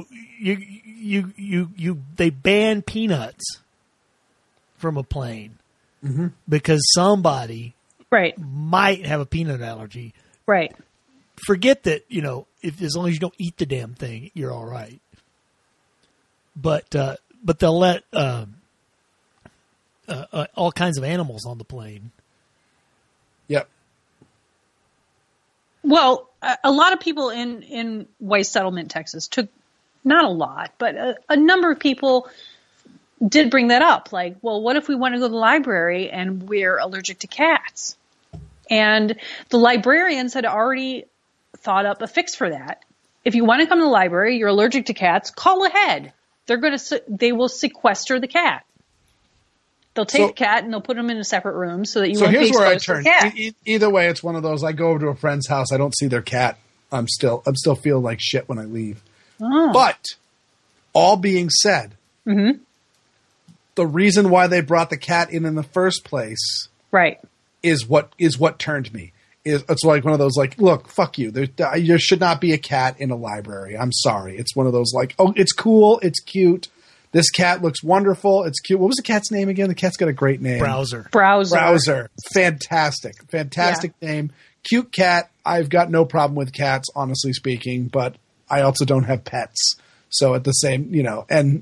they ban peanuts from a plane because somebody might have a peanut allergy. Right. Forget that, if as long as you don't eat the damn thing, you're all right. But they'll let all kinds of animals on the plane. Yep. Well, a lot of people in White Settlement, Texas, took, not a lot, but a number of people did bring that up. Like, well, what if we want to go to the library and we're allergic to cats? And the librarians had already thought up a fix for that. If you want to come to the library, you're allergic to cats, call ahead. They will sequester the cat. They'll take the cat and they'll put them in a separate room so that you won't be exposed to the cat. Either way, it's one of those. I go over to a friend's house. I don't see their cat. I'm still feeling like shit when I leave. Oh. But all being said, the reason why they brought the cat in the first place, is what turned me. It's like one of those like, look, fuck you. There should not be a cat in a library. I'm sorry. It's one of those like, oh, it's cool, it's cute. This cat looks wonderful. It's cute. What was the cat's name again? The cat's got a great name. Browser. Fantastic name. Cute cat. I've got no problem with cats, honestly speaking, but I also don't have pets. So at the same, and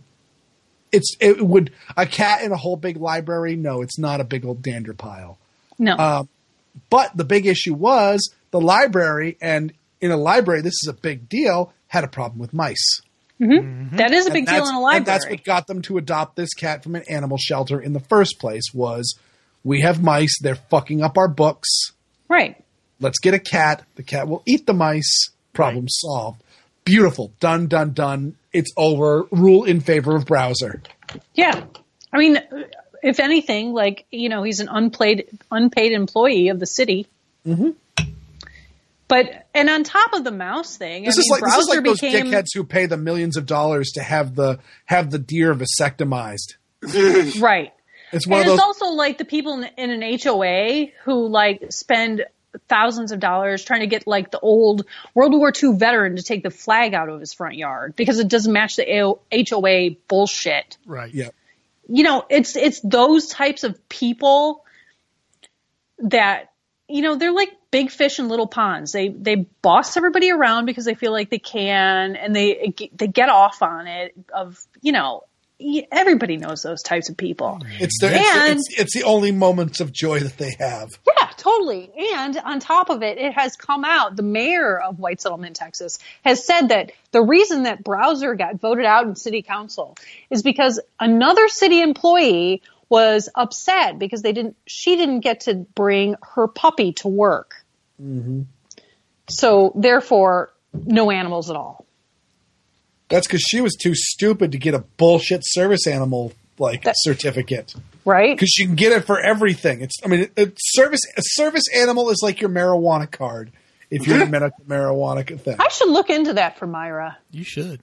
a cat in a whole big library? No, it's not a big old dander pile. No. But the big issue was the library, and in a library, this is a big deal, had a problem with mice. That is a big deal in a library. And that's what got them to adopt this cat from an animal shelter in the first place was, we have mice, they're fucking up our books. Right. Let's get a cat. The cat will eat the mice. Problem solved. Beautiful. Done, done, done. It's over. Rule in favor of Browser. Yeah. I mean, if anything, like, he's an unpaid employee of the city. But, and on top of the mouse thing, this is like those dickheads who pay the millions of dollars to have the deer vasectomized. Right. It's one of those. It's also like the people in an HOA who like spend thousands of dollars trying to get like the old World War II veteran to take the flag out of his front yard because it doesn't match the HOA bullshit. Right. Yeah. It's those types of people that, they're like big fish in little ponds. They boss everybody around because they feel like they can, and they get off on it. Everybody knows those types of people. It's the only moments of joy that they have. Yeah, totally. And on top of it, it has come out. The mayor of White Settlement, Texas, has said that the reason that Browser got voted out in city council is because another city employee was upset because she didn't get to bring her puppy to work. So therefore, no animals at all. That's because she was too stupid to get a bullshit service animal certificate, right? Because you can get it for everything. A service animal is like your marijuana card. If you're a medical marijuana thing, I should look into that for Myra. You should.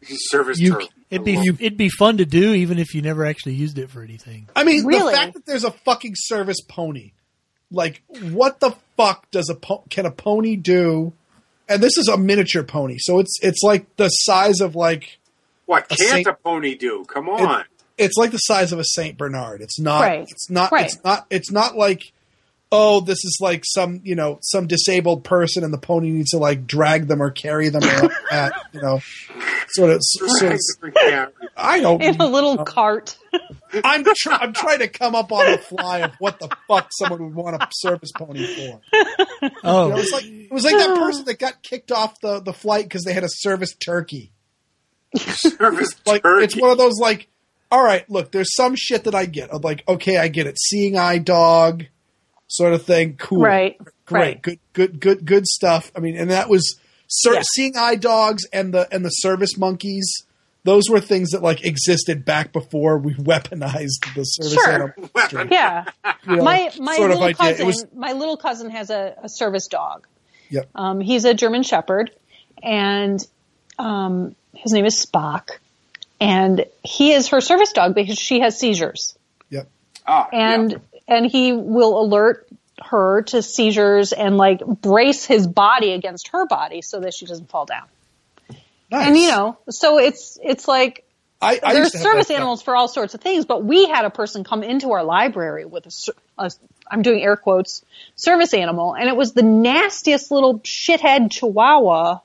It'd be fun to do, even if you never actually used it for anything. I mean, really? The fact that there's a fucking service pony, like, what the fuck can a pony do? And this is a miniature pony, so it's like the size of like. What can't a pony do? Come on! It's like the size of a Saint Bernard. It's not. Right. It's not. Right. It's not like. Oh, this is like some disabled person, and the pony needs to like drag them or carry them or sort of. I don't. In a little cart. I'm trying to come up on the fly of what the fuck someone would want a service pony for. Oh, it was like that person that got kicked off the flight because they had a service turkey. Service turkey. It's one of those like, all right, look, there's some shit that I get. I'm like, okay, I get it. Seeing eye dog. Sort of thing, cool, right? Great, right. good stuff. I mean, and that was seeing eye dogs and the service monkeys. Those were things that like existed back before we weaponized the service animal. Yeah, my little cousin has a service dog. Yep. He's a German Shepherd, and his name is Spock, and he is her service dog because she has seizures. Yep. And and he will alert her to seizures and like brace his body against her body so that she doesn't fall down. Nice. And so it's like there's service animals for all sorts of things, but we had a person come into our library with a I'm doing air quotes, service animal, and it was the nastiest little shithead chihuahua.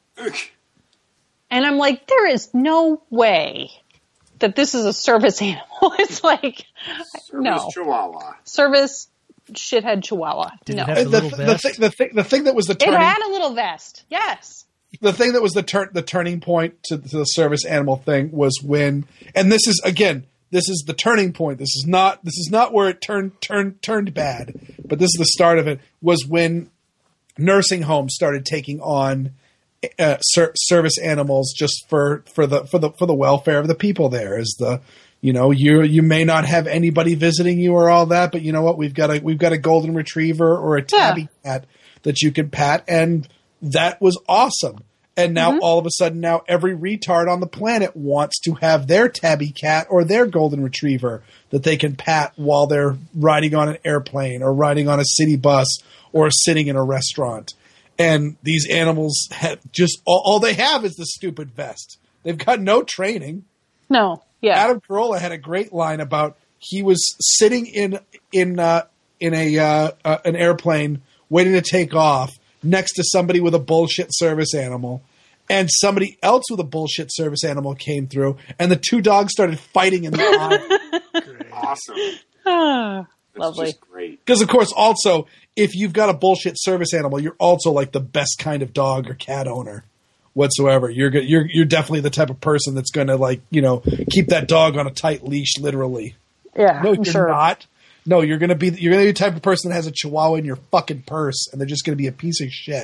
And I'm like, there is no way that this is a service animal. It's like, no. Chihuahua. Service shithead chihuahua. Did no. it have The thing that was the turning, it had a little vest. Yes. The thing that was the turning point to the service animal thing was when, and this is again, this is the turning point. This is not where it turned bad, but this is the start of it. Was when nursing homes started taking on service animals just for the welfare of the people there. Is you may not have anybody visiting you or all that, but you know what? We've got a golden retriever or a tabby cat that you can pat, and that was awesome. And now all of a sudden, now every retard on the planet wants to have their tabby cat or their golden retriever that they can pat while they're riding on an airplane or riding on a city bus or sitting in a restaurant. And these animals have just all they have is the stupid vest. They've got no training. No. Yeah. Adam Carolla had a great line about he was sitting in an airplane waiting to take off next to somebody with a bullshit service animal, and somebody else with a bullshit service animal came through, and the two dogs started fighting in the aisle. Awesome. Lovely. Just great. Because, of course, also, if you've got a bullshit service animal, you're also like the best kind of dog or cat owner whatsoever. You're definitely the type of person that's going to keep that dog on a tight leash, literally. Yeah, no, I'm you're sure. not. No, you're gonna be the type of person that has a chihuahua in your fucking purse, and they're just gonna be a piece of shit.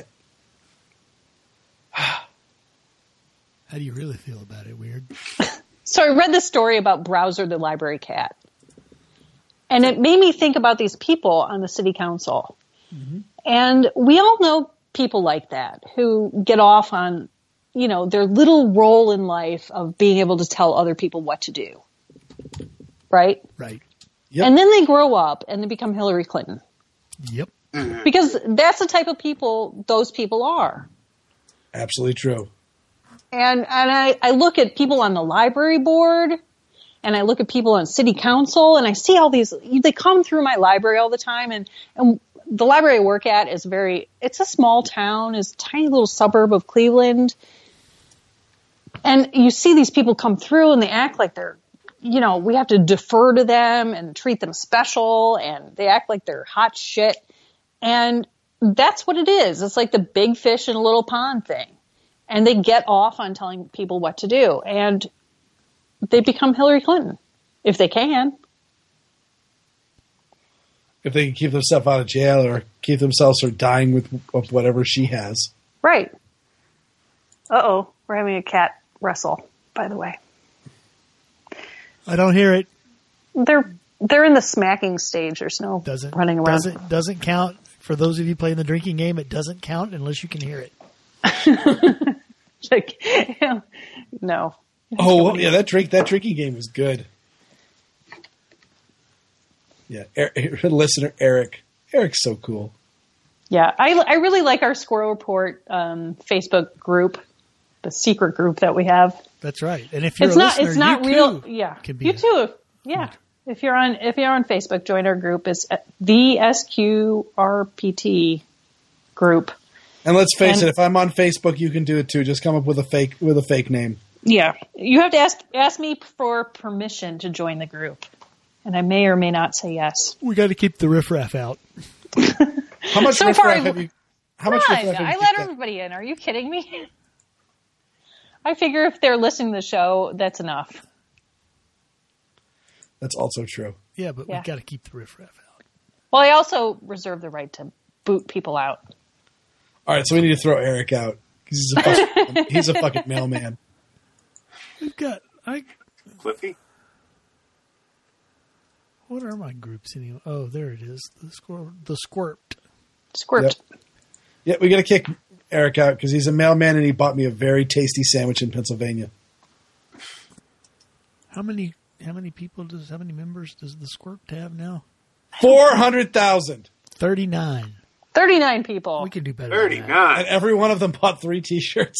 How do you really feel about it, Weird? So I read this story about Browser the library cat, and it made me think about these people on the city council. Mm-hmm. And we all know people like that who get off on, their little role in life of being able to tell other people what to do. Right? Right. Yep. And then they grow up and they become Hillary Clinton. Yep. Because that's the type of people those people are. Absolutely true. And I look at people on the library board, and I look at people on city council, and I see all these, they come through my library all the time, and the library I work at is it's a small town, it's a tiny little suburb of Cleveland. And you see these people come through and they act like they're, we have to defer to them and treat them special, and they act like they're hot shit. And that's what it is. It's like the big fish in a little pond thing. And they get off on telling people what to do. And they become Hillary Clinton, if they can. If they can keep themselves out of jail or keep themselves from dying of whatever she has. Right. Uh-oh. We're having a cat wrestle, by the way. I don't hear it. They're in the smacking stage. There's no running around. Doesn't count. For those of you playing the drinking game, it doesn't count unless you can hear it. No. Oh yeah, that drinking game was good. Yeah, listener Eric. Eric's so cool. Yeah, I really like our Squirrel Report Facebook group, the secret group that we have. That's right. And if you're it's not real. Yeah, you too. Yeah. If you're on Facebook, join our group. It's the SQRPT group. And let's face it, if I'm on Facebook, you can do it too. Just come up with a fake name. Yeah, you have to ask me for permission to join the group, and I may or may not say yes. We got to keep the riffraff out. How much so riffraff have you? How much riffraff have you? I let everybody in. Are you kidding me? I figure if they're listening to the show, that's enough. That's also true. Yeah, but we've got to keep the riffraff out. Well, I also reserve the right to boot people out. All right, so we need to throw Eric out because he's a fucking mailman. We've got Cliffy. What are my groups anyway? Oh, there it is. The Squirt. Squirt. Yeah, we got to kick Eric out because he's a mailman and he bought me a very tasty sandwich in Pennsylvania. How many members does the Squirt have now? 400,000. 39. 39 people. We could do better. 39. And every one of them bought 3 T-shirts.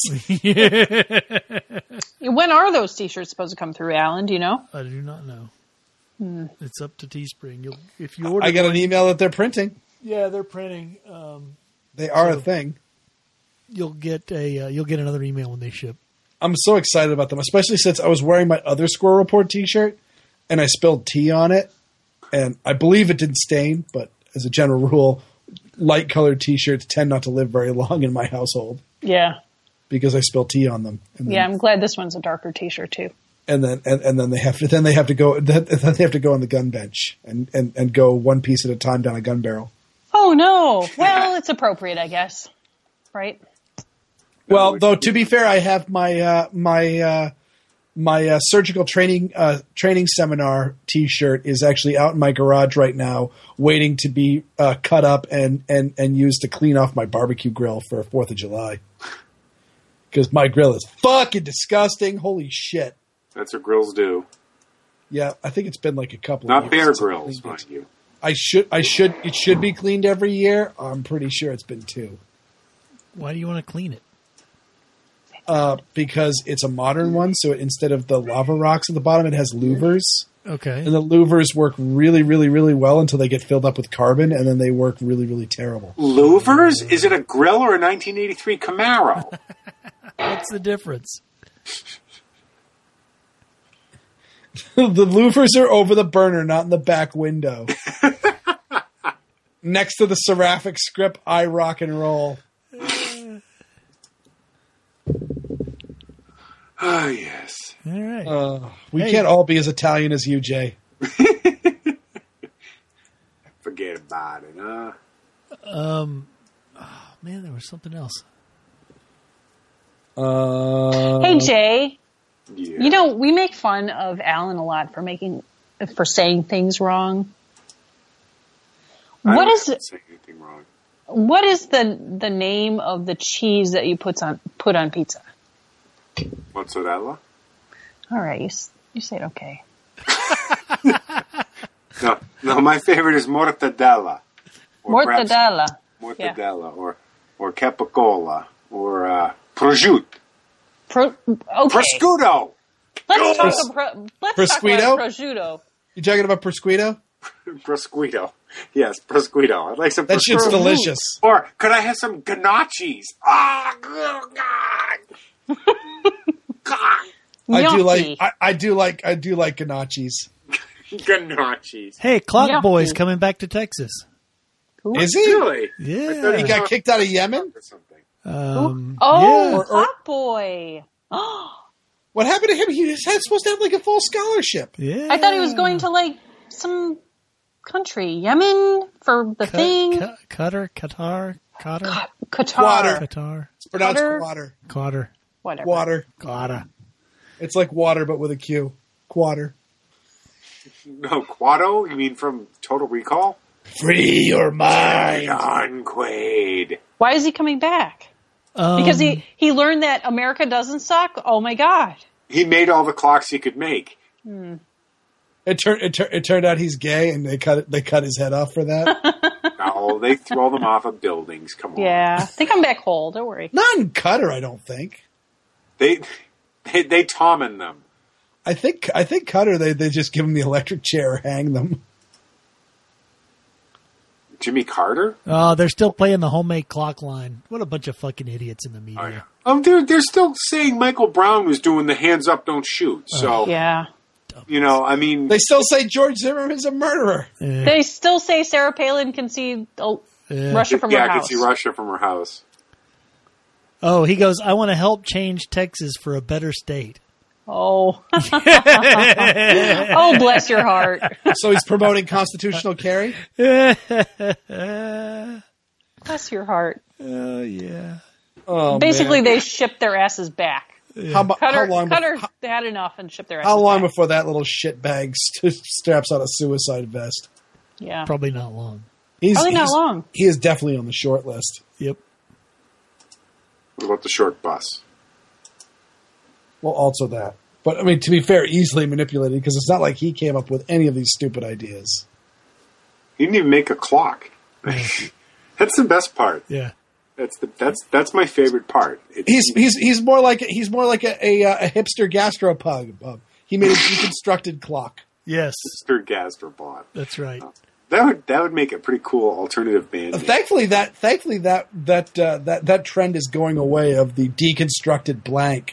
When are those T-shirts supposed to come through, Alan? Do you know? I do not know. It's up to Teespring. If you order, I got an email that they're printing. Yeah, they're printing. They are a thing. You'll get another email when they ship. I'm so excited about them, especially since I was wearing my other Squirrel Report T-shirt and I spilled tea on it, and I believe it didn't stain, but as a general rule, light colored T-shirts tend not to live very long in my household. Yeah. Because I spill tea on them. And Yeah, I'm glad this one's a darker T-shirt too. And then they have to go on the gun bench and go one piece at a time down a gun barrel. Oh no! Well, it's appropriate, I guess. Right? Well, though to be fair, I have my my surgical training seminar T-shirt is actually out in my garage right now, waiting to be cut up and used to clean off my barbecue grill for 4th of July. Because my grill is fucking disgusting. Holy shit! That's what grills do. Yeah, I think it's been like a couple. Not of Bear years Grylls, mind you. It should be cleaned every year. I'm pretty sure it's been 2. Why do you want to clean it? Because it's a modern one, so instead of the lava rocks at the bottom, it has louvers. Okay. And the louvers work really, really, really well until they get filled up with carbon, and then they work really, really terrible. Louvers? Is it a grill or a 1983 Camaro? What's the difference? The louvers are over the burner, not in the back window. Next to the seraphic script, I rock and roll. Ah, yes. All right. We can't all be as Italian as you, Jay. Forget about it, huh? Oh, man, there was something else. Hey, Jay. Yeah. You know, we make fun of Alan a lot for saying things wrong. I What don't is have to say anything wrong. What is the name of the cheese that you put on pizza? Mozzarella? All right, you say it okay. No, my favorite is mortadella. Or Mortadella. Mortadella, or capicola, or prosciutto. Okay. Prosciutto! Let's talk about prosciutto. You talking about prosciutto? Prosciutto. Yes, prosciutto. I'd like some That shit's delicious. Or could I have some gnocchis? Oh, God. I do like gnocchis. Gnocchis. Hey, Clock Yucky. Boy's coming back to Texas. Is he? Really? Yeah. He got kicked out of Yemen? Or something. Yeah. Clock Boy. What happened to him? He was supposed to have like a full scholarship. Yeah. I thought he was going to like some country, Yemen, for the thing. Qatar. Qatar. Qatar. It's pronounced Water. Qatar. Whatever. Water. Qatar. It's like water, but with a Q. Quater. No, Quado? You mean from Total Recall? Free your mind. John Quaid. Why is he coming back? Because he learned that America doesn't suck? Oh my God. He made all the clocks he could make. It turned out he's gay, and they cut his head off for that. No, they throw them off of buildings. Come on. Yeah. They come back whole. Don't worry. Not in Cutter, I don't think. They Tommen them. I think Cutter they just give him the electric chair or hang them. Jimmy Carter? Oh, they're still playing the homemade clock line. What a bunch of fucking idiots in the media. Oh, yeah. They're still saying Michael Brown was doing the hands up, don't shoot. So, Yeah. you know, I mean... They still say George Zimmerman's a murderer. They still say Sarah Palin can see Russia from her I house. can see Russia from her house. Oh, he goes, I want to help change Texas for a better state. Oh. Oh, bless your heart. So he's promoting constitutional carry? Bless your heart. Oh, yeah. Oh, Basically, man. they shipped their asses back. How long Cutter had enough and shipped their asses How long back. before that little shitbag straps on a suicide vest? Yeah. Probably not long. Probably not long. He is definitely on the short list. Yep. What about the short bus? Well, also that. But, I mean, to be fair, easily manipulated, because it's not like he came up with any of these stupid ideas. He didn't even make a clock. That's the best part. Yeah. That's my favorite part. He's more like a hipster gastropub. He made a deconstructed clock. Yes. Hipster gastropod. That's right. That would make a pretty cool alternative band. Thankfully, that trend is going away of the deconstructed blank.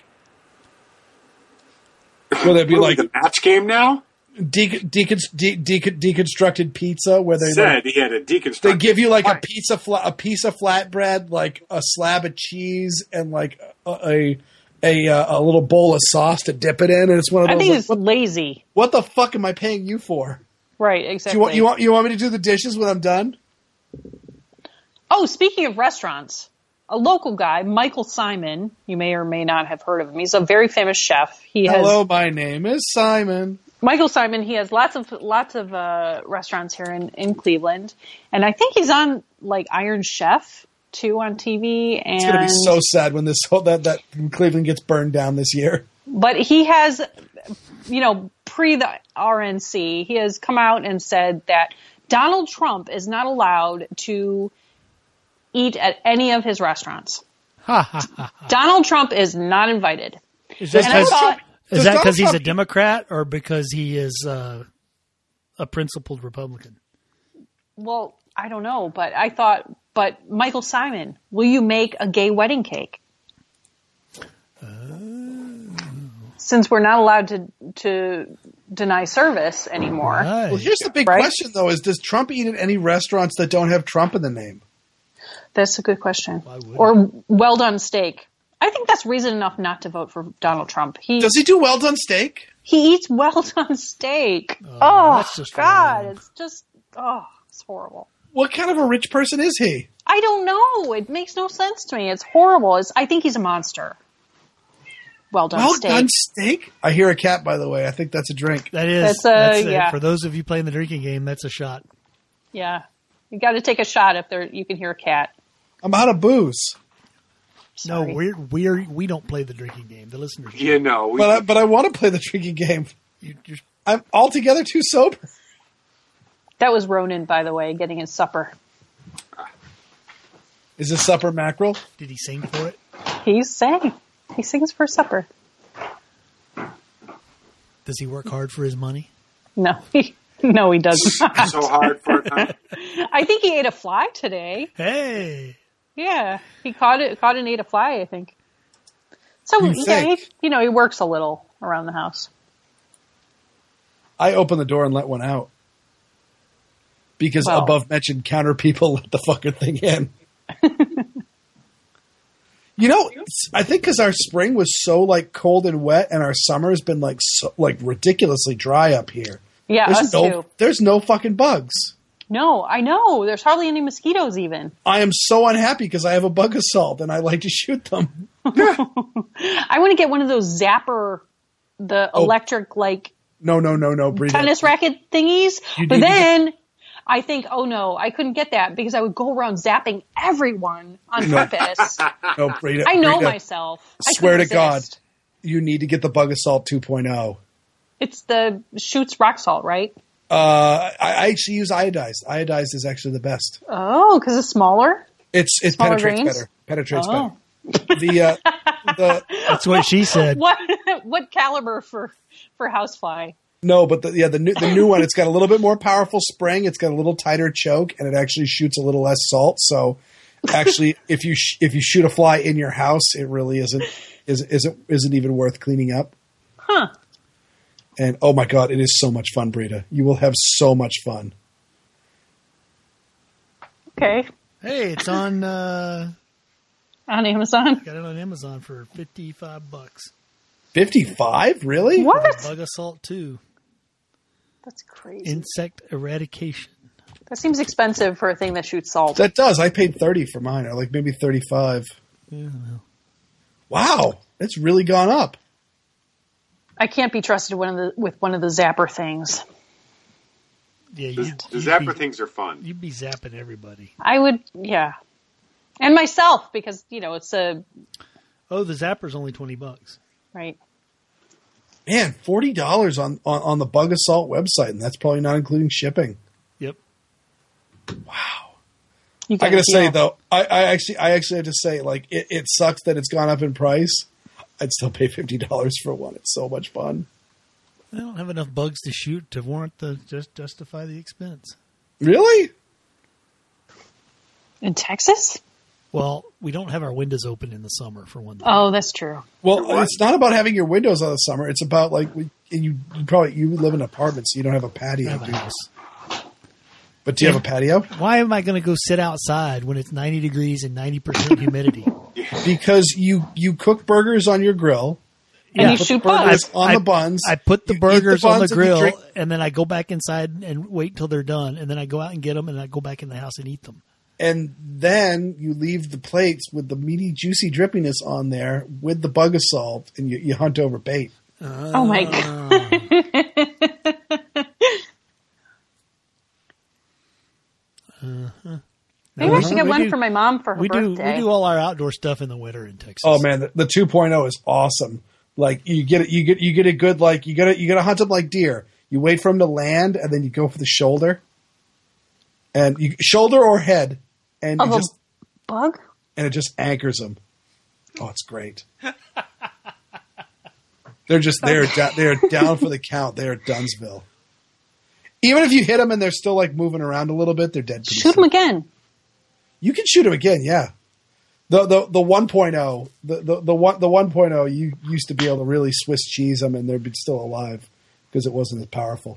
Will there be like the match game now? Deconstructed pizza where they said he had a deconstructed. They give you like a piece of flatbread, like a slab of cheese, and like a little bowl of sauce to dip it in, and it's one of those. I think it's lazy. What the fuck am I paying you for? Right, exactly. Do you want me to do the dishes when I'm done? Oh, speaking of restaurants, a local guy, Michael Simon, you may or may not have heard of him. He's a very famous chef. Hello, my name is Simon. Michael Simon, he has lots of restaurants here in Cleveland, and I think he's on like Iron Chef too on TV. And it's going to be so sad when that Cleveland gets burned down this year. But he has, pre the RNC, he has come out and said that Donald Trump is not allowed to eat at any of his restaurants. Donald Trump is not invited. Is that because he's a Democrat or because he is a principled Republican? Well, I don't know, but Michael Simon, will you make a gay wedding cake? Since we're not allowed to deny service anymore. Right. Well, here's the big question, though, is does Trump eat at any restaurants that don't have Trump in the name? That's a good question. Or well done steak. I think that's reason enough not to vote for Donald Trump. Does he do well done steak? He eats well done steak. That's just God, wrong. it's horrible. What kind of a rich person is he? I don't know. It makes no sense to me. It's horrible. I think he's a monster. Well done steak. Well done steak? I hear a cat, by the way. I think that's a drink. That is. Yeah. For those of you playing the drinking game, that's a shot. Yeah. You got to take a shot if you can hear a cat. I'm out of booze. Sorry. No, we don't play the drinking game. The listeners do. You know. But I want to play the drinking game. I'm altogether too sober. That was Ronan, by the way, getting his supper. Is this supper mackerel? Did he sing for it? He sings for supper. Does he work hard for his money? No, he doesn't. So hard for it. I think he ate a fly today. Hey. Yeah, he caught and ate a fly, I think. So he works a little around the house. I opened the door and let one out because above mentioned counter people let the fucking thing in. I think because our spring was so like cold and wet, and our summer has been like ridiculously dry up here. Yeah, us too. There's no fucking bugs. No, I know. There's hardly any mosquitoes even. I am so unhappy because I have a bug assault and I like to shoot them. I want to get one of those zapper, electric No, Brita. tennis racket thingies. But then I think, oh no, I couldn't get that because I would go around zapping everyone on purpose. No, Brita. I know myself. Swear to God, you need to get the Bug Assault 2.0. It's the shoots rock salt, right? I actually use iodized. Iodized is actually the best. Oh, because it's smaller? It smaller penetrates grains? better. Penetrates better. That's what she said. What caliber for housefly? No, but the new one, it's got a little bit more powerful spring. It's got a little tighter choke, and it actually shoots a little less salt. So, actually, if you shoot a fly in your house, it really isn't even worth cleaning up. Huh. And oh my God, it is so much fun, Brita. You will have so much fun. Okay. Hey, it's on Amazon. Got it on Amazon for $55. 55? Really? What? Bug Assault 2. That's crazy. Insect Eradication. That seems expensive for a thing that shoots salt. That does. I paid $30 for mine, or like maybe $35. Yeah, well. Wow, it's really gone up. I can't be trusted with one of the zapper things. Yeah, the zapper things are fun. You'd be zapping everybody. I would, yeah. And myself, because, it's a... Oh, the zapper's only $20. Right. Man, $40 on the Bug Assault website, and that's probably not including shipping. Yep. Wow. You I gotta say though, I actually have to say, like, it sucks that it's gone up in price. I'd still pay $50 for one. It's so much fun. I don't have enough bugs to shoot to warrant justify the expense. Really? In Texas? Well, we don't have our windows open in the summer for one thing. Oh, that's true. Well, it's not about having your windows on the summer. It's about like you live in an apartment, so you don't have a patio. I have a house. But do you have a patio? Why am I going to go sit outside when it's 90 degrees and 90% humidity? Because you cook burgers on your grill. And you shoot bugs on the buns. I put the burgers on the grill, and then I go back inside and wait until they're done, and then I go out and get them, and I go back in the house and eat them. And then you leave the plates with the meaty, juicy drippiness on there with the bug assault, and you hunt over bait. Oh, my God. Maybe I should get one for my mom for her birthday. We do all our outdoor stuff in the winter in Texas. Oh man, the 2.0 is awesome. Like you get a good, like you gotta hunt them like deer. You wait for them to land, and then you go for the shoulder, and shoulder or head, and of a bug, and it just anchors them. Oh, it's great. They're down for the count. They're Dunsville. Even if you hit them and they're still like moving around a little bit, they're dead. Shoot them again. You can shoot them again, yeah. The 1.0, the 1.0, you used to be able to really Swiss cheese them and they'd be still alive because it wasn't as powerful.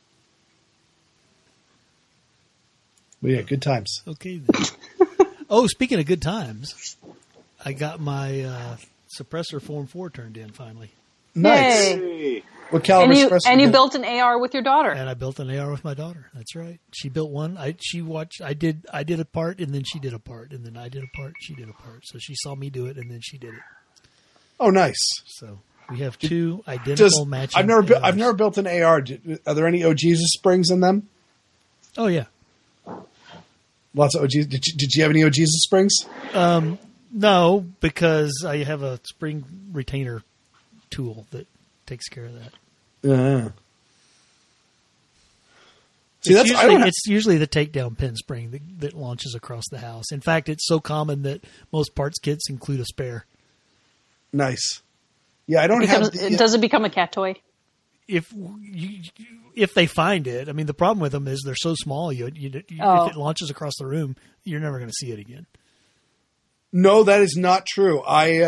But yeah, good times. Okay then. Oh, speaking of good times, I got my suppressor Form 4 turned in finally. Nice. Yay. What caliber suppressor? And you built an AR with your daughter. And I built an AR with my daughter. That's right. She built one. I did a part, and then she did a part, and then I did a part. She did a part. So she saw me do it, and then she did it. Oh, nice. So we have two identical matching. I've never built an AR. Are there any OG's springs in them? Oh yeah. Lots of OG's. Did you have any OG's springs? No, because I have a spring retainer tool that takes care of that. Yeah. See, it's usually the takedown pin spring that launches across the house. In fact, it's so common that most parts kits include a spare. Nice. Yeah, I don't have. Does it become a cat toy? If they find it, I mean, the problem with them is they're so small. If it launches across the room, you're never going to see it again. No, that is not true.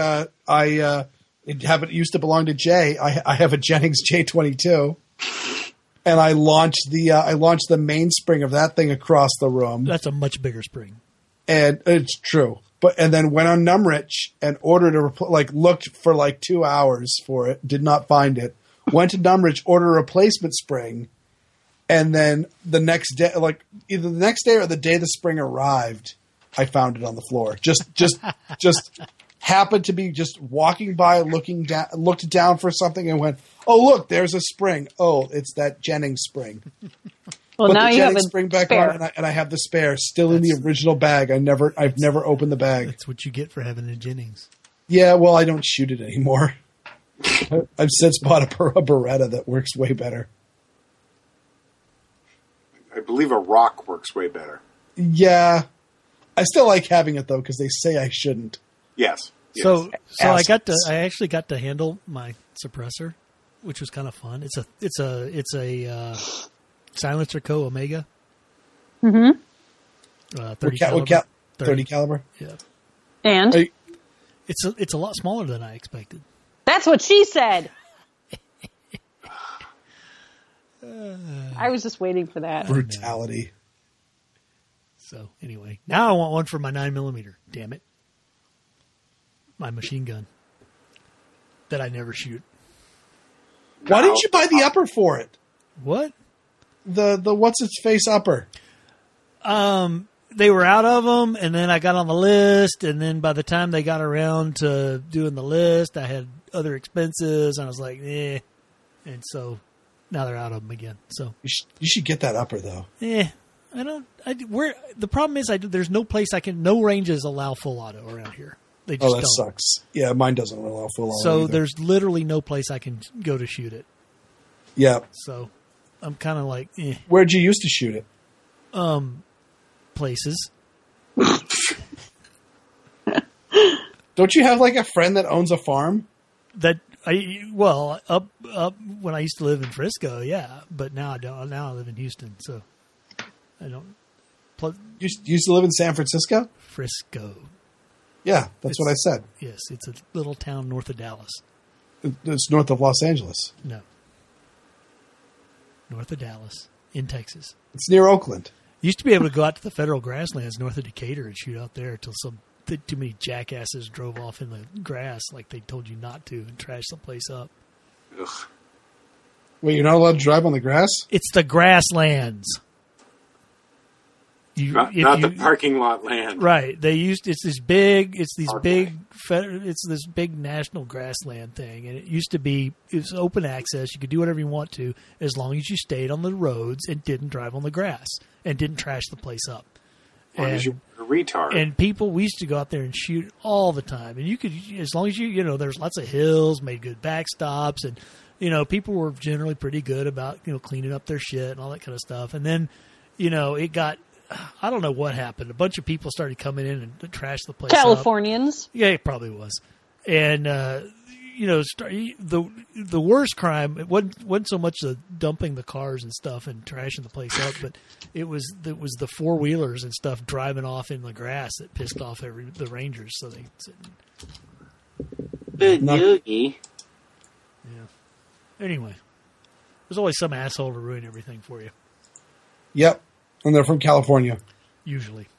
It used to belong to Jay. I have a Jennings J22, and I launched the mainspring of that thing across the room. That's a much bigger spring, and it's true. And then went on Numrich and ordered looked for like 2 hours for it, did not find it. Went to Numrich, ordered a replacement spring, and then the next day, like either the next day or the day the spring arrived, I found it on the floor. Just happened to be just walking by, looked down for something, and went, "Oh, look, there's a spring. Oh, it's that Jennings spring." Well, Put now the you Jennings have a spring back spare. on, and I have the spare still in the original bag. I've never opened the bag. That's what you get for having a Jennings. Yeah, well, I don't shoot it anymore. I've since bought a Beretta that works way better. I believe a rock works way better. Yeah. I still like having it though because they say I shouldn't. Yes. So I actually got to handle my suppressor, which was kind of fun. It's a Silencer Co. Omega. Mm-hmm. 30 caliber. 30 caliber. Yeah. And it's a lot smaller than I expected. That's what she said. I was just waiting for that. Brutality. So anyway, now I want one for my 9mm. Damn it. My machine gun that I never shoot. Why didn't you buy the upper for it? What? The what's its face upper? They were out of them, and then I got on the list, and then by the time they got around to doing the list, I had other expenses, and I was like, eh. And so now they're out of them again. So you should get that upper though. The problem is there's no place no ranges allow full auto around here. They just don't. Sucks. Yeah, mine doesn't allow full auto. So either. there's literally no place I can go to shoot it. Yeah. So I'm kind of like, eh. Where'd you used to shoot it? places. Don't you have like a friend that owns a farm? Up when I used to live in Frisco, yeah, but now I don't. Now I live in Houston, so I don't. You used to live in San Francisco? Frisco. Yeah, that's what I said. Yes, it's a little town north of Dallas. It's north of Los Angeles. No. North of Dallas, in Texas. It's near Oakland. Used to be able to go out to the federal grasslands north of Decatur and shoot out there until too many jackasses drove off in the grass like they told you not to and trashed the place up. Ugh. Wait, you're not allowed to drive on the grass? It's the grasslands. Not the parking lot land, right? It's this big national grassland thing, and it was open access. You could do whatever you want to as long as you stayed on the roads and didn't drive on the grass and didn't trash the place up. As long as you're a retard. And we used to go out there and shoot all the time, and you could, as long as there's lots of hills, made good backstops, and people were generally pretty good about cleaning up their shit and all that kind of stuff. And then it got. I don't know what happened. A bunch of people started coming in and trashed the place Californians. up. Yeah, it probably was. And, the worst crime, it wasn't so much the dumping the cars and stuff and trashing the place up, but it was the four-wheelers and stuff driving off in the grass that pissed off the Rangers. So they Big Noogie. Yeah. Anyway, there's always some asshole to ruin everything for you. Yep. And they're from California. Usually.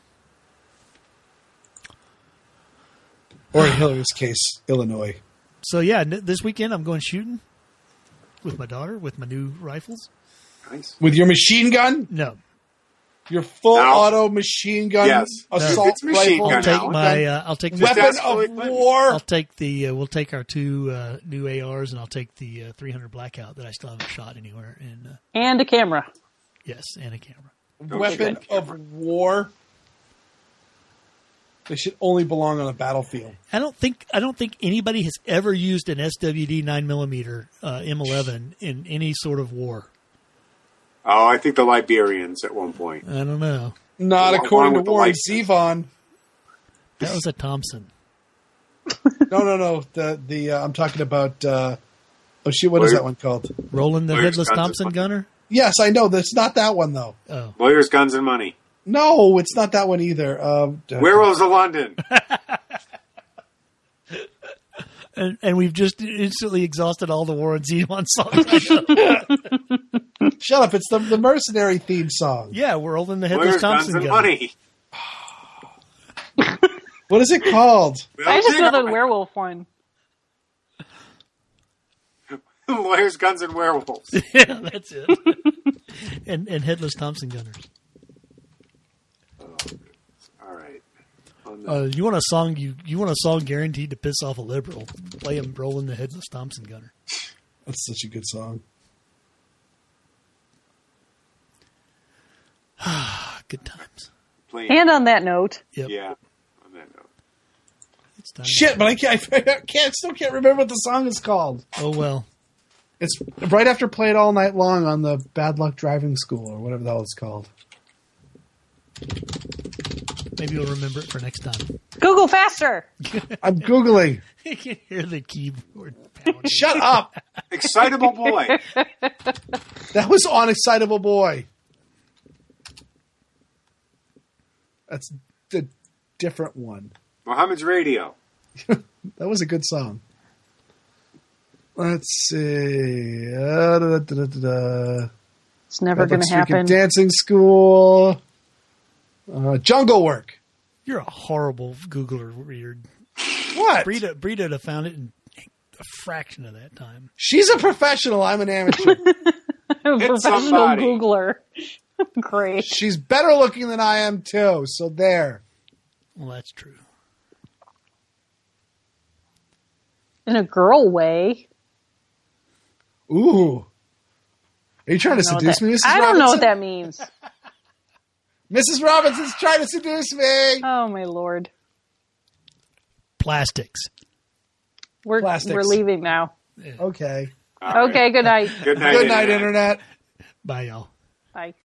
Or in Hillary's case, Illinois. So, yeah, this weekend I'm going shooting with my daughter with my new rifles. Nice. With your machine gun? No. Your full auto machine gun assault rifle? I'll take the weapon of war. I'll take we'll take our two new ARs, and I'll take the 300 Blackout that I still haven't shot anywhere. And a camera. Yes, and a camera. Weapon of war. They should only belong on a battlefield. I don't think anybody has ever used an SWD 9mm M11 in any sort of war. Oh, I think the Liberians at one point. I don't know. Not according to Warren Zevon. That was a Thompson. No. The I'm talking about. What is that one called? Roland the Headless Thompson Gunner. Yes, I know. That's not that one, though. Oh. Lawyers, Guns, and Money. No, it's not that one either. Werewolves of London. and we've just instantly exhausted all the Warren Zevon songs. Shut up. It's the Mercenary theme song. Yeah, Roland the Headless Thompson Gunner. Money. What is it called? I just know the werewolf one. Lawyers, Guns, and Werewolves. Yeah, that's it. and Headless Thompson Gunners. Oh, all right. You want a song? You want a song guaranteed to piss off a liberal? Play him Rolling the Headless Thompson Gunner. That's such a good song. Good times. And on that note. Yep. Yeah. On that note. It's time. Shit, but I still can't remember what the song is called. Oh well. It's right after Play It All Night Long on the Bad Luck Driving School, or whatever the hell it's called. Maybe you'll remember it for next time. Google faster! I'm Googling. You can hear the keyboard pounding. Shut up! Excitable Boy. That was on Excitable Boy. That's the different one. Mohammed's Radio. That was a good song. Let's see. It's never going to happen. Dancing School. Jungle Work. You're a horrible Googler. Weird. What? Brita have found it in a fraction of that time. She's a professional. I'm an amateur. Professional Googler. Great. She's better looking than I am, too. So there. Well, that's true. In a girl way. Ooh. Are you trying to seduce me, Mrs. Robinson? I don't know what that means. Mrs. Robinson's trying to seduce me. Oh, my Lord. Plastics. We're leaving now. Okay. All right. Okay, good night. Good night, Good night, Internet. Bye, y'all. Bye.